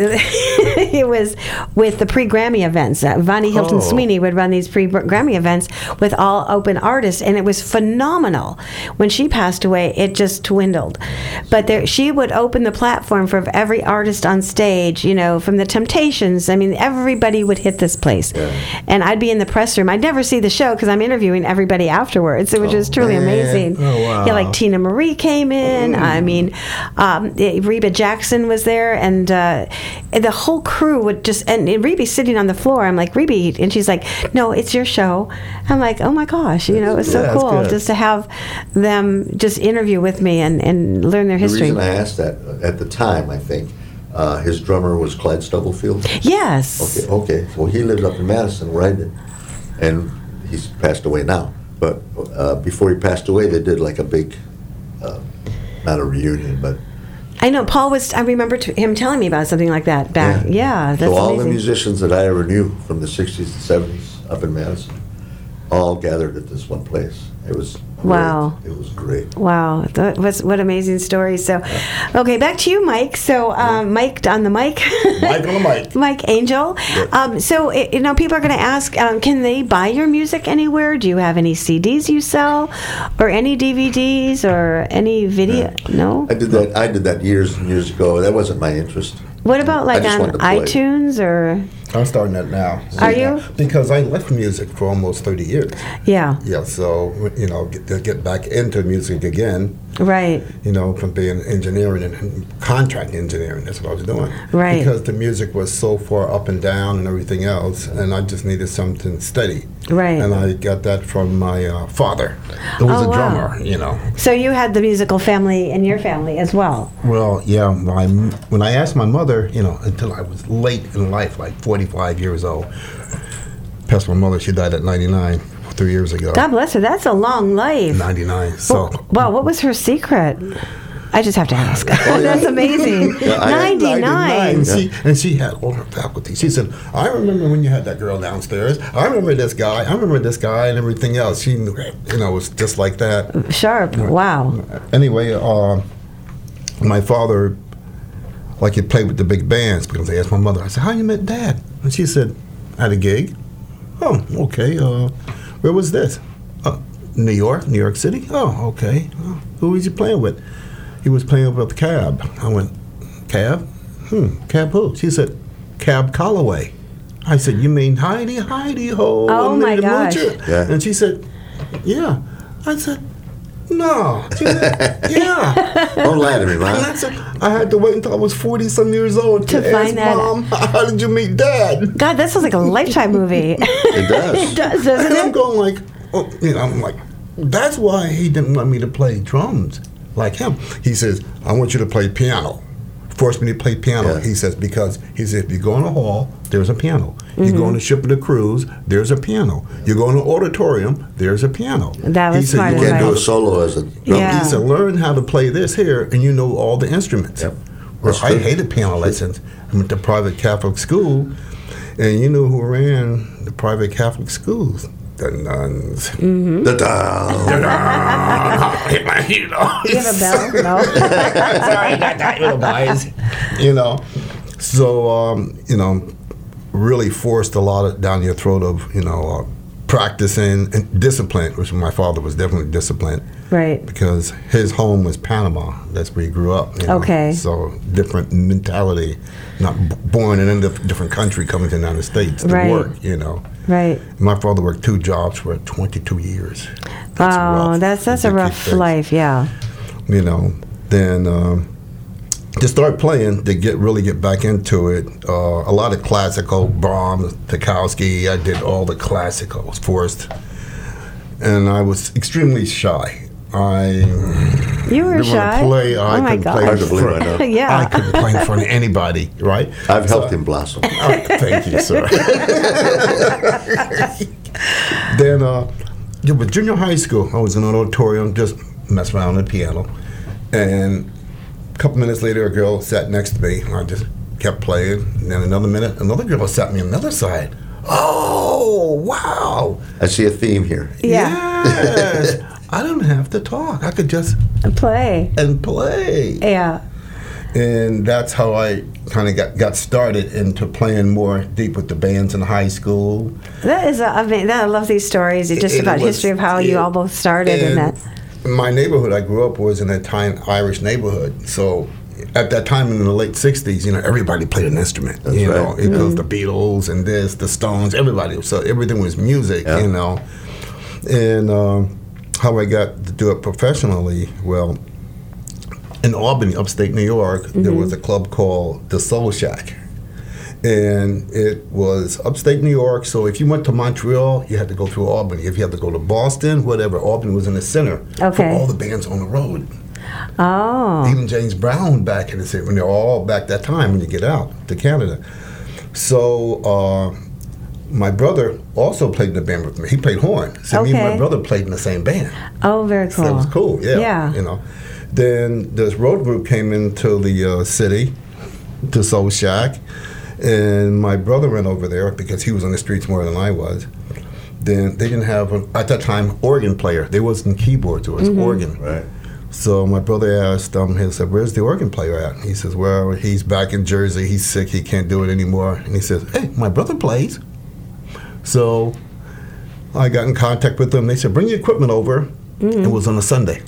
it was with the pre-Grammy events. Uh, Vonnie Hilton
Oh.
Sweeney would run these pre-Grammy events with all open artists, and it was phenomenal. When she passed away, it just dwindled. But there, she would open the platform for every artist on stage. You know, from the Temptations. I mean, everybody would hit this place, and I'd be in the press room. I'd never see the show because I'm interviewing everybody afterwards. It was just truly
man.
amazing.
Oh, wow.
Yeah, like Tina Marie came in. I mean, um, eh, Reba Jackson was there, and uh, the whole crew would just, and, and Reba's sitting on the floor. I'm like, Reba, and she's like, no, it's your show. I'm like, oh my gosh, you know, it was so
Yeah, that's
cool
good.
just to have them just interview with me and, and learn their
The
history.
reason I asked that, uh, at the time, I think, uh, his drummer was Clyde Stubblefield.
Yes.
Okay, okay. So he lived up in Madison, where I did. And he's passed away now. But uh, before he passed away, they did like a big, uh, not a reunion, but
I know Paul was. I remember t- him telling me about something like that back. Yeah, that's
so all
amazing.
the musicians that I ever knew from the sixties and seventies up in Madison, all gathered at this one place. It was
Wow.
great. It was great.
Wow, that was what amazing stories. So, okay, back to you, Mike. So, um, Mike on the mic.
Mike on the mic.
Mike Angel. Um, so, it, you know, people are going to ask, um, can they buy your music anywhere? Do you have any C Ds you sell, or any D V Ds, or any video? No.
I did that. I did that years and years ago. That wasn't my interest.
What about
I
like
just
on
wanted to play.
iTunes or?
I'm starting that now.
Are you?
Because I left music for almost thirty years.
Yeah.
Yeah, so, you know, get, to get back into music again,
Right.
you know, from being engineering and contract engineering, that's what I was doing.
Right.
Because the music was so far up and down and everything else, and I just needed something steady.
Right.
And I got that from my uh, father, who was
Oh,
a
wow.
drummer, you know.
So you had the musical family in your family as well.
Well, yeah, my, when I asked my mother, you know, until I was late in life, like forty-five years old, past my mother, she died at ninety-nine, three years ago.
God bless her. That's a long life.
ninety-nine, so.
Wow, what was her secret? I just have to ask. That's amazing.
Yeah, I-
ninety-nine.
She, and she had all her faculty. She said, I remember when you had that girl downstairs. I remember this guy. I remember this guy and everything else. She knew, you know, it was just like that.
Sharp. Wow.
Anyway, uh, my father, like, he played with the big bands because I asked my mother, I said, how you met Dad? And she said, at a gig. Oh, okay. Uh, where was this? Uh, New York, New York City. Oh, okay. Uh, who was he playing with? He was playing with Cab. I went, Cab? Hmm, Cab who? She said, Cab Calloway. I said, you mean Heidi, Heidi Ho?
Oh,
and
my
the
gosh.
Moocher?
Yeah.
And she said, yeah. I said, no. She said, yeah.
Don't lie to me,
And
man.
I said, I had to wait until I was forty-some years old to,
To
ask
find that-
Mom, how did you meet Dad?
God, that sounds like a Lifetime movie.
It does.
It does, doesn't
And I'm
it?
going like, oh, you know, I'm like, that's why he didn't want me to play drums like him. He says, I want you to play piano. Forced me to play piano.
Yeah.
He says, because he said, if you go in a hall, there's a piano. You
Mm-hmm.
go on a ship or a cruise, there's a piano. You go in an auditorium, there's a piano.
That was
He said,
smart
you
You can't
advice.
do a solo as a drummer.
Yeah.
He said, learn how to play this here, and you know all the instruments.
Yep.
Well,
That's
I
true.
hated piano lessons. I went to private Catholic school, and you know who ran the private Catholic schools? The nuns.
Mm-hmm.
Da-da.
you know.
You have a bell? No.
Sorry, not that little boys. You know, so um, you know, really forced a lot of down your throat of you know uh, practicing and discipline, which my father was definitely disciplined.
Right.
Because his home was Panama. That's where he grew up. You know?
Okay.
So different mentality, not b- born in a diff- different country, coming to the United States to
Right.
work. You know.
Right.
My father worked two jobs for twenty-two years. That's
Oh,
rough.
that's that's a
To keep
rough
things,
life. Yeah.
You know, then um, to start playing, to get really get back into it, uh, a lot of classical, Brahms, Tchaikovsky. I did all the classicals first, and I was extremely shy. I
You were
didn't
shy?
wanna play. I
Oh, my
couldn't
gosh.
play
Hard
to
in
believe,
front-
I know.
Yeah.
I couldn't play in front of anybody. Right?
I've
So-
helped him blossom.
Oh, thank you, sir. Then, uh, yeah, with junior high school, I was in an auditorium, just messing around on the piano. And a couple minutes later, a girl sat next to me. I just kept playing. And then another minute, another girl sat me on the other side. Oh, wow.
I see a theme here.
Yeah.
Yes. I don't have to talk. I could just
play
and play.
Yeah.
And that's how I kind of got, got started into playing more deep with the bands in high school.
That is, a, I mean, I love these stories. Just
It- it
about
was-
history of how
it-
you all both started and,
and
that.
My neighborhood I grew up was an Italian Irish neighborhood. So at that time in the late sixties, you know, everybody played an instrument.
That's
you know,
right.
it was
Mhm.
the Beatles and this, the Stones, everybody. So everything was music,
Yeah.
you know. And um, how I got to do it professionally, well, in Albany, upstate New York, there
Mhm.
was a club called the Soul Shack. And it was upstate New York, so if you went to Montreal, you had to go through Albany. If you had to go to Boston, whatever, Albany was in the center for
Okay.
all the bands on the road.
Oh.
Even James Brown back in the city, when they're all back that time when you get out to Canada. So uh, my brother also played in the band with me. He played horn. So me and
Okay.
my brother played in the same band.
Oh, very cool.
So it was cool, yeah.
Yeah.
You know. Then this road group came into the uh, city, to Soul Shack, and my brother went over there because he was on the streets more than I was. Then they didn't have, a, at that time, organ player. There wasn't keyboards, it was
Mhm.
organ.
Right.
So my brother asked him, he said, where's the organ player at? He says, well, he's back in Jersey, he's sick, he can't do it anymore. And he says, hey, my brother plays. So I got in contact with them. They said, bring your equipment over.
Mm-hmm.
It was on a Sunday.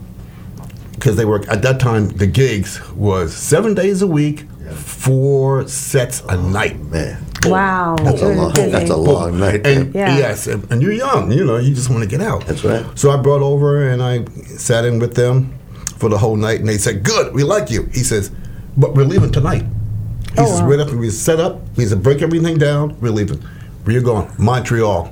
Because they were, at that time, the gigs was seven days a week, four sets a night.
Man.
Wow.
That's a
Really
long,
busy.
that's a long night.
And
Yeah.
yes, and, and you're young, you know, you just want to get out.
That's right.
So I brought over and I sat in with them for the whole night, and they said, good, we like you. He says, but we're leaving tonight. He
Oh,
says,
wow.
right after we set up, he said, break everything down, we're leaving. Where you going? Montreal.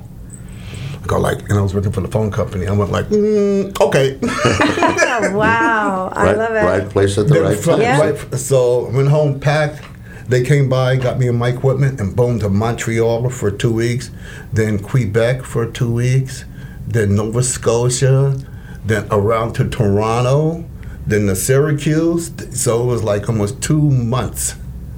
I go like, and I was working for the phone company. I went like, mm, okay.
Oh, wow. I
right,
love it.
right place at the right time.
Yeah.
Right. So I went home, packed. They came by, got me and my equipment, and boom, to Montreal for two weeks. Then Quebec for two weeks. Then Nova Scotia. Then around to Toronto. Then to Syracuse. So it was like almost two months.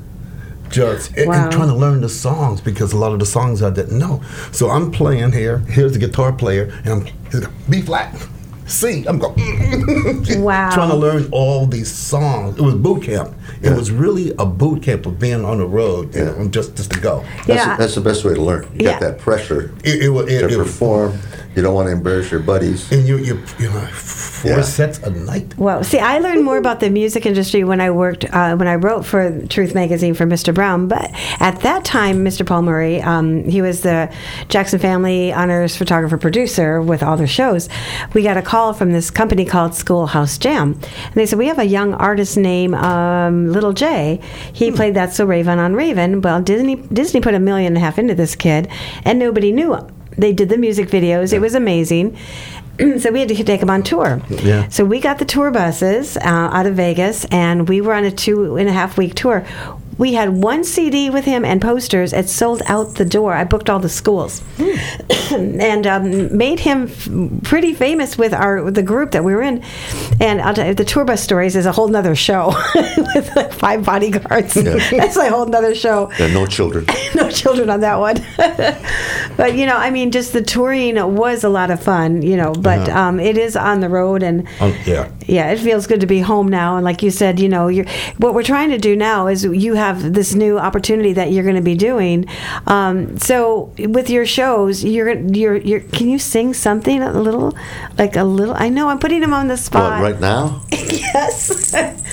Just and-
Wow.
and trying to learn the songs because a lot of the songs I didn't know. So I'm playing here. Here's the guitar player, and I'm he's going, B flat, C. I'm going.
Wow.
Trying to learn all these songs. It was boot camp. It was really a boot camp of being on the road, you know, just just to go.
That's,
Yeah.
that's the best way to learn. You
Yeah.
got that pressure
It, it, wa- it,
to
it,
perform. You don't want to embarrass your buddies.
and you you you know four
Yeah.
sets a night.
Well, see, I learned more about the music industry when I worked, uh, when I wrote for Truth Magazine for Mister Brown. But at that time, Mister Paul Murray, um, he was the Jackson Family Honors photographer producer with all their shows. We got a call from this company called Schoolhouse Jam, and they said we have a young artist named um, Little J. He played That's So Raven on Raven. Well, Disney Disney put a million and a half into this kid, and nobody knew him. They did the music videos. It was amazing. So we had to take him on tour.
Yeah.
So we got the tour buses uh, out of Vegas, and we were on a two and a half week tour. We had one C D with him and posters. It sold out the door. I booked all the schools, and um, made him f- pretty famous with our with the group that we were in. And I'll tell you, the tour bus stories is a whole nother show with like five bodyguards.
Yeah.
That's a whole nother show.
Yeah, no children.
No children on that one. But you know, I mean, just the touring was a lot of fun. You know, but
Uh-huh.
um, it is on the road, and
Um, yeah.
yeah, it feels good to be home now. And like you said, you know, you're, what we're trying to do now is you have this new opportunity that you're going to be doing. Um, so with your shows, you're you're you're. Can you sing something a little, like a little? I know I'm putting him on the spot.
What, right now?
Yes.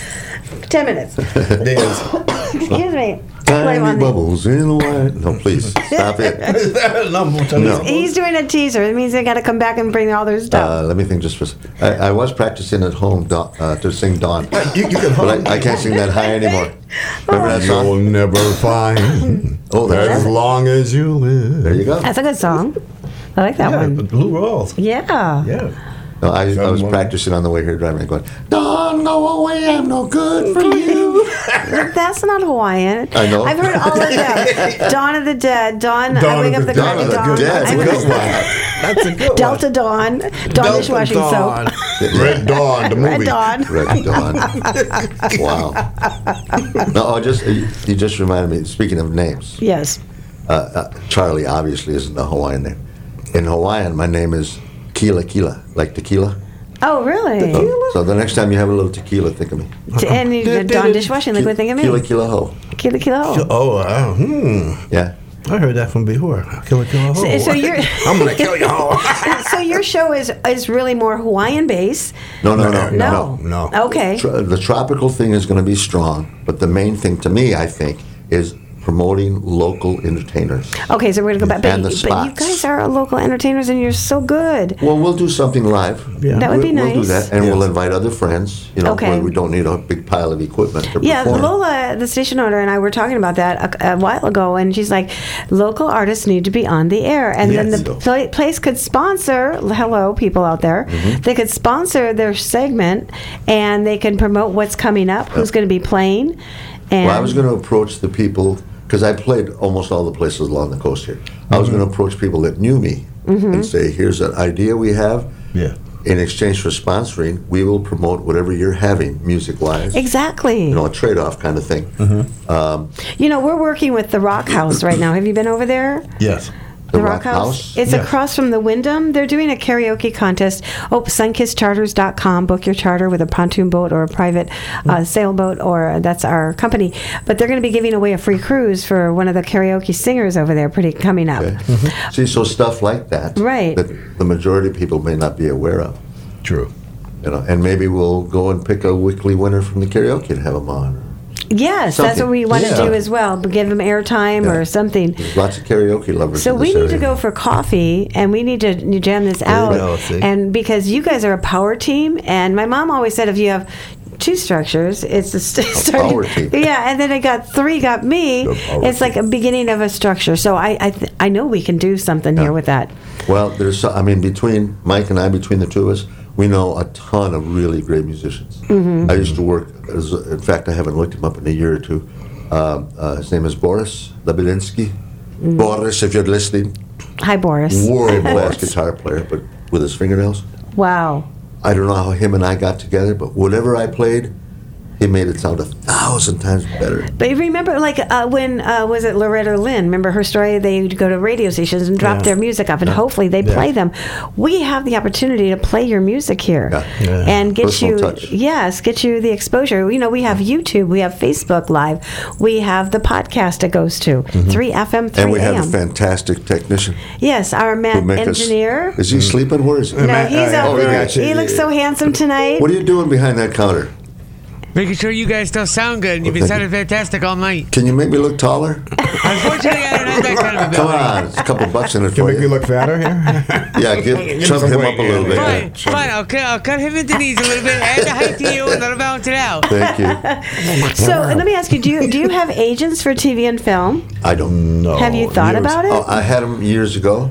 Ten minutes.
There's
Excuse me. Play
Tiny
on the-
bubbles in the white. No, please stop it.
no,
No.
He's doing a teaser. It means they got to come back and bring all their stuff.
Uh, let me think just for a sec. I, I was practicing at home Dawn, uh, to sing Dawn,
you, you can
but I, I can't sing that high anymore. Remember that song?
You'll never find
Oh, there,
as long as you live.
there you go.
That's a good song. I like that
Yeah,
one.
but Blue Rolls.
Yeah.
Yeah.
No, I, I was practicing on the way here driving and going, Dawn, go away, I'm no good for you.
That's not Hawaiian.
I know.
I've heard all of them. Dawn of the Dead. Dawn.
Dawn
I wake
of
up
the
the
Dawn
Dawn.
of the
Dawn.
Dead.
That's a
I
good
wake-
one. That's a good
Delta
one.
Dawn. Dawn
Delta
dishwashing
Dawn.
soap.
Red Dawn, the movie.
Red Dawn.
Red Dawn. Wow. No, I just you you just reminded me. Speaking of names,
Yes.
uh, uh, Charlie obviously isn't a Hawaiian name. In Hawaiian, my name is Tequila Kila, like tequila.
Oh, really?
So, so the next time you have a little tequila, think of me.
And you, Dawn Dishwashing Liquid, think of me.
Kila Kila Ho.
Kila Kila Ho.
Oh, uh, hmm.
Yeah.
I heard that from before. Killer, killer,
So, so you're,
I'm gonna kill you all.
So your show is is really more Hawaiian based.
No, no, no,
No.
no,
no.
Okay.
Tro- the tropical thing is going to be strong, but the main thing to me, I think, is promoting local entertainers.
Okay, so we're gonna go back. But,
And the
but you
spots.
guys are local entertainers, and you're so good.
Well, we'll do something live.
Yeah.
That would be
we'll, We'll do
nice.
that, and we'll invite other friends. You know,
Okay.
where we don't need a big pile of equipment to
Yeah,
perform.
Lola, the station owner, and I were talking about that a, a while ago, and she's like, local artists need to be on the air. And then
Yes.
the pla place could sponsor, hello, people out there,
Mm-hmm.
they could sponsor their segment, and they can promote what's coming up, who's going to be playing. And
Well, I was going to approach the people, because I played almost all the places along the coast here. I was going to approach people that knew me
Mhm.
and say, here's an idea we have.
Yeah.
In exchange for sponsoring, we will promote whatever you're having music-wise.
Exactly.
You know, a trade-off kind of thing. Um,
You know, we're working with the Rock House right now. Have you been over there?
Yes.
The Rock House?
It's
Yes.
across from the Wyndham. They're doing a karaoke contest. Oh, sun kiss charters dot com. Book your charter with a pontoon boat or a private uh, sailboat, or that's our company. But they're going to be giving away a free cruise for one of the karaoke singers over there pretty coming up.
okay. See, so stuff like that,
Right.
that the majority of people may not be aware of.
True.
You know, and maybe we'll go and pick a weekly winner from the karaoke and have them on.
Yes, that's
Something.
what we want
Yeah.
to do as well. But give them airtime or something.
There's lots of karaoke lovers.
So
in
we
this
need to
area.
go for coffee, and we need to jam this
There you
out.
go, see?
And because you guys are a power team, and my mom always said if you have two structures, it's the st- starting.
power team.
Yeah, and then I got three, got me. It's like a beginning of a structure. So I I, th- I know we can do something here with that.
Well, there's, so- I mean, between Mike and I, between the two of us, we know a ton of really great musicians.
Mhm.
I used to work, as, in fact, I haven't looked him up in a year or two. Um, uh, his name is Boris Lebedinsky.
Mm.
Boris, if you're listening,
Hi, Boris.
world-class guitar player, but with his fingernails.
Wow.
I don't know how him and I got together, but whatever I played, he made it sound a thousand times better.
But you remember, like, uh, when, uh, was it Loretta Lynn? Remember her story? They would go to radio stations and drop
Yeah.
their music off, and
Yeah.
hopefully they
Yeah.
play them. We have the opportunity to play your music here
Yeah.
and get
Personal
you,
touch.
yes, get you the exposure. You know, we have YouTube, we have Facebook Live, we have the podcast it goes to, three F M, three
And we have
A M.
a fantastic technician.
Yes, our
who
Matt
make us-
engineer.
Is he sleeping? Where is he?
No, he's up
Oh,
there.
got you.
He looks so handsome tonight.
What are you doing behind that counter?
Making sure you guys still sound good. and You've been
Well,
sounding fantastic all night.
Can you make me look taller?
Unfortunately, I don't have that kind of ability.
Come on, it's a couple bucks in it
Can
for
make
you.
me look fatter here?
Yeah, give,
Give
chump
some
him
weight,
up a little bit.
Fine,
Yeah.
fine. I'll cut, I'll cut him into knees a little bit, add the height to you, and that'll balance it out.
Thank you.
So let me ask you: Do you do you have agents for T V and film?
I don't know.
Have you thought about it?
Oh, I had them years ago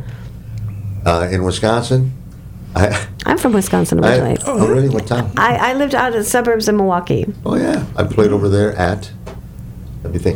uh, in Wisconsin. I,
I'm from Wisconsin
I,
originally.
oh, really? What town?
I, I lived out in the suburbs of Milwaukee.
Oh, yeah. I played over there at, let me think.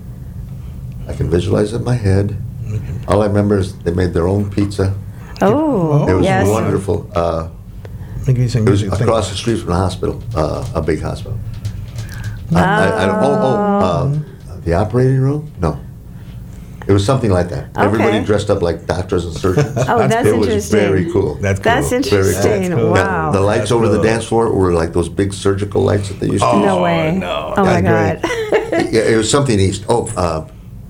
I can visualize it in my head. All I remember is they made their own pizza.
Oh,
It was
yes.
wonderful. Uh,
Make me sing
it was
music, think.
across the street from the hospital, uh, a big hospital. I, I, I don't, oh, oh, uh, the operating room? No. It was something like that.
Okay.
Everybody dressed up like doctors and surgeons.
Oh, that's
it was
interesting.
very cool.
That's
That's
Very
interesting.
cool.
Wow.
The lights
That's
over the
cool.
dance floor were like those big surgical lights that they used to
Oh,
use.
No way.
no.
Oh my
Yeah,
God.
Yeah, it was something east. Oh, uh,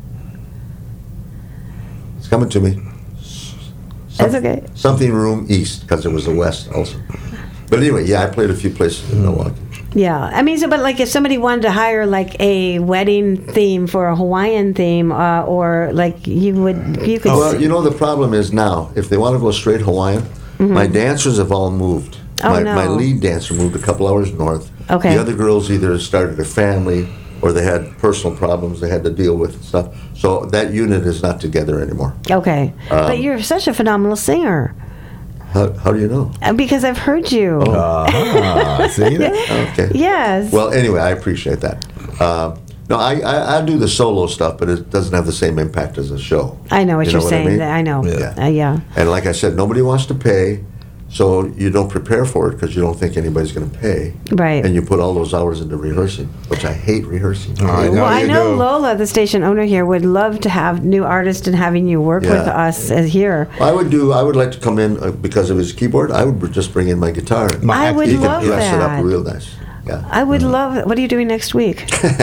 it's coming to me.
That's okay.
Something room east, because it was the west also. But anyway, yeah, I played a few places in Milwaukee.
Yeah, I mean, so but like if somebody wanted to hire like a wedding theme for a Hawaiian theme, uh, or like you would, you could.
Well,
s-
you know, the problem is now, if they want to go straight Hawaiian, my dancers have all moved.
Oh,
my,
no.
my lead dancer moved a couple hours north.
Okay.
The other girls either started a family or they had personal problems they had to deal with and stuff. So that unit is not together anymore.
Okay,
Um,
but you're such a phenomenal singer.
How, how do you know?
Uh, Because I've heard you.
Ah, see that?
Okay.
Yes.
Well, anyway, I appreciate that. Um, no, I, I, I do the solo stuff, but it doesn't have the same impact as a show.
I know what
You
you're
know what I
saying.
mean?
I know.
Yeah.
Uh, yeah.
And like I said, nobody wants to pay. So you don't prepare for it because you don't think anybody's going to pay.
Right.
And you put all those hours into rehearsing, which I hate rehearsing.
I know
well, I
you
know
do.
Lola, the station owner here, would love to have new artists and having you work
Yeah.
with us as here.
I would do. I would like to come in uh, because of his keyboard. I would just bring in my guitar.
I would
he
love
could dress it
that.
up real nice. Yeah.
I would love it. What are you doing next week?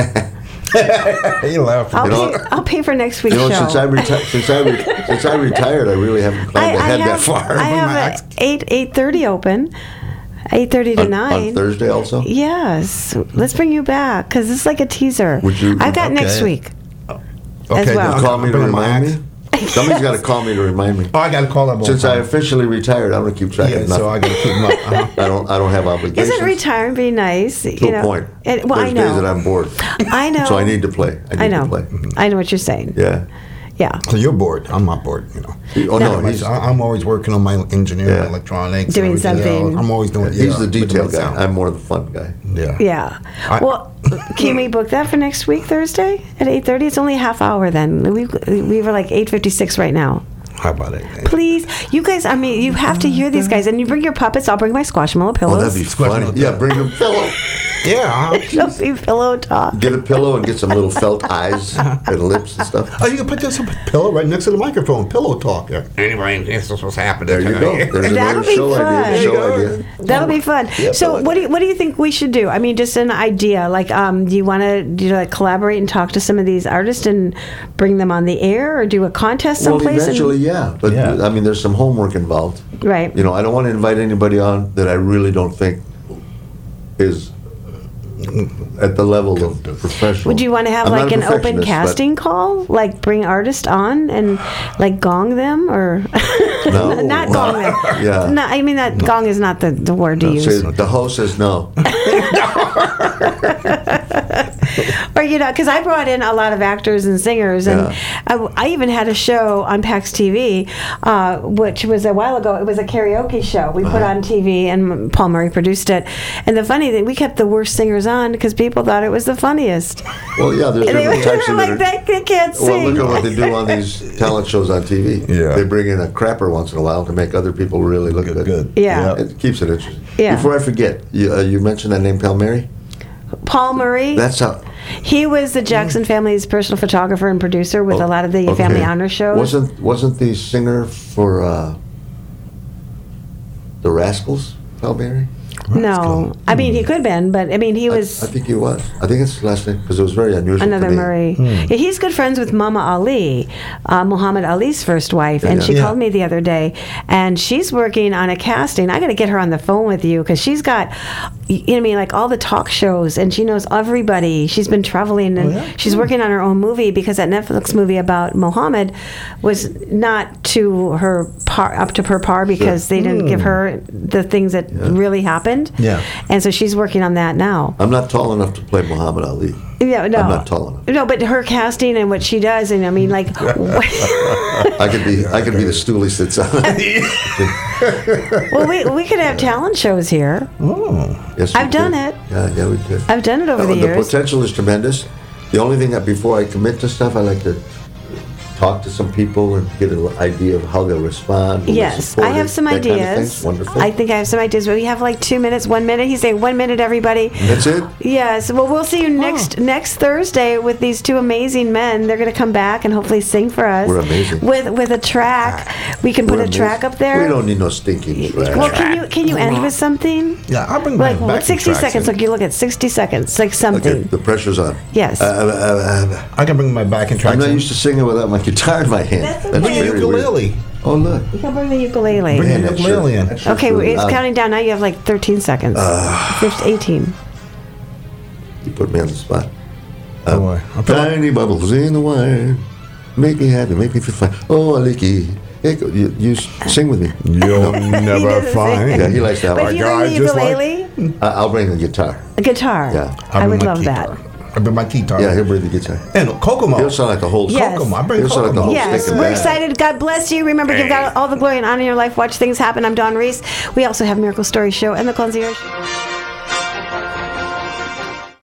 You laugh.
I'll,
You know-
pay, I'll pay for next week's
You know,
show.
since I reti- since I re- since I retired, I really haven't planned ahead
have,
that far.
I have a eight eight thirty open, eight thirty to
on,
nine
on Thursday also.
Yes, let's bring you back because this is like a teaser.
Would you-
I got next
okay.
week.
Okay,
as well.
then
Call me to
bring my
remind
axe.
me. Somebody's got to call me to remind me.
Oh, I got to call that.
Since I officially retired, I'm going to keep track
Yeah,
of nothing.
so I got to keep them up. Uh-huh.
I don't. I don't have obligations.
Isn't retiring be nice?
to
you
a
know?
point.
It, well,
There's
I know.
days that I'm bored.
I know.
So I need to play. I need
I know.
to play.
I know what you're saying.
Yeah.
Yeah.
So you're bored. I'm not bored, you know.
Oh no,
Yeah,
he's,
I- I'm always working on my engineering,
Yeah.
electronics,
Doing
and everything
something.
else. I'm always doing.
he's
yeah,
the
with
detail
my
guy.
sound.
I'm more the fun guy.
Yeah.
Yeah.
I-
Well, can we book that for next week, Thursday at eight thirty? It's only a half hour then. We we were like eight fifty-six right now.
How about it?
Please, you guys. I mean, you have to hear these guys, and you bring your puppets. I'll bring my squashmallow
Oh,
pillows.
that'd be funny. Yeah, bring a pillow.
Yeah.
It'll be pillow talk.
Get a pillow and get some little felt eyes and lips and stuff.
Oh, you can put this pillow right next to the microphone. Pillow talk. Yeah. Anyway, this is what's happening.
There you go.
tonight.
There's
That'll
another
be
show
fun.
idea.
There
Show
you go.
idea.
That'll be fun.
Yeah,
so,
pillow.
what do you what do you think we should do? I mean, just an idea. Like, um, do you want to do you like collaborate and talk to some of these artists and bring them on the air, or do a contest
Well,
someplace?
eventually,
and,
yeah. But
Yeah.
I mean, there's some homework involved.
right.
You know, I don't want to invite anybody on that I really don't think is at the level of professional.
Would you want to have
I'm not
like
a
an open
perfectionist, but-
casting call, like bring artists on and like gong them, or
No.
not gong them?
Yeah.
No, I mean that gong is not the, the word to
No,
use.
say, the host says no.
Or you know, because I brought in a lot of actors and singers, and
Yeah.
I, I even had a show on PAX T V, uh, which was a while ago. It was a karaoke show we put
Uh-huh.
on T V, and Paul Murray produced it. And the funny thing, we kept the worst singers on because people thought it was the funniest.
Well, yeah, there's
And they
different
were
types of
like,
enter-
they, they can't
Well,
sing.
look at what they do on these talent shows on T V.
Yeah.
They bring in a crapper once in a while to make other people really look good.
good.
Yeah.
It keeps it interesting.
Yeah.
Before I forget, you, uh, you mentioned that name, Palmieri?
Paul Murray.
That's how.
He was the Jackson family's personal photographer and producer with a lot of the
Oh, okay.
family honor shows.
Wasn't wasn't the singer for uh, the Rascals Palmieri?
No, I mean he could have been, but I mean he was
I think he was. I think it's his last name because it was very unusual.
another
to me.
Murray. Yeah, he's good friends with Mama Ali, uh, Muhammad Ali's first wife, and
Yeah.
she
Yeah.
called me the other day, and she's working on a casting. I got to get her on the phone with you because she's got, you know, what I mean, like all the talk shows, and she knows everybody. She's been traveling, and
yeah?
she's working on her own movie because that Netflix movie about Muhammad was not to her par, up to her par because they didn't give her the things that really happened.
Yeah.
And so she's working on that now.
I'm not tall enough to play Muhammad Ali.
Yeah, no.
I'm not tall enough.
No, but her casting and what she does, and I mean, like,
I could be. I could be the stool he sits on.
well, we we could have talent shows here.
Yes, we
I've done
could.
it.
Yeah, yeah, we could.
I've done it over
Uh,
the
the
years.
potential is tremendous. The only thing that before I commit to stuff, I like to talk to some people and get an idea of how they'll respond. will they
Yes,
support
I have
it,
some
that kind of thing.
ideas.
Wonderful.
I think I have some ideas. But we have like two minutes, one minute. He's saying one minute, everybody.
That's it.
Yes. Well, we'll see you next next Thursday with these two amazing men. They're going to come back and hopefully sing for us.
We're amazing.
With with a track. We can put
We're
a track
amazing.
up there.
We don't need no stinking track.
Well, can you can you end with something?
Yeah, I'll bring my
Like
backing
sixty
tracks
seconds.
in.
Look, you look at sixty seconds, like something.
Okay, the pressure's on.
Yes.
Uh, uh, uh,
I can bring my backing tracks
I'm not
in.
used to singing without my guitar in my hand.
That's
Bring a
very
ukulele.
weird. Oh look.
You can bring the ukulele.
Bring
Man,
the
that
ukulele
sure-
in.
that sure's
Okay,
really
it's
loud.
counting down. Now you have like thirteen seconds. Fifteen, eighteen.
You put me on the spot.
Oh, boy. I'll put on-
Tiny bubbles in the wine, make me happy, make me feel fine. Oh, Licky, hey, go- you, you s- sing with me.
You'll
He
never
doesn't
find.
sing.
Yeah, he likes to have
But
our
if you
guy
bring the
just like-
ukulele,
I- I'll bring the guitar.
a guitar.
Yeah.
I'll
I
bring
would
my
love
guitar.
that.
I bring my guitar.
Yeah, he'll bring the guitar.
And Kokomo.
He'll sound like the whole
Yes.
Kokomo. I bring
He'll sound like the
Kokomo.
whole
Yes,
stick and
we're
bag.
excited. God bless you. Remember, give God all the glory and honor in your life. Watch things happen. I'm Dawn Reese. We also have Miracle Story Show and the Concierge Show.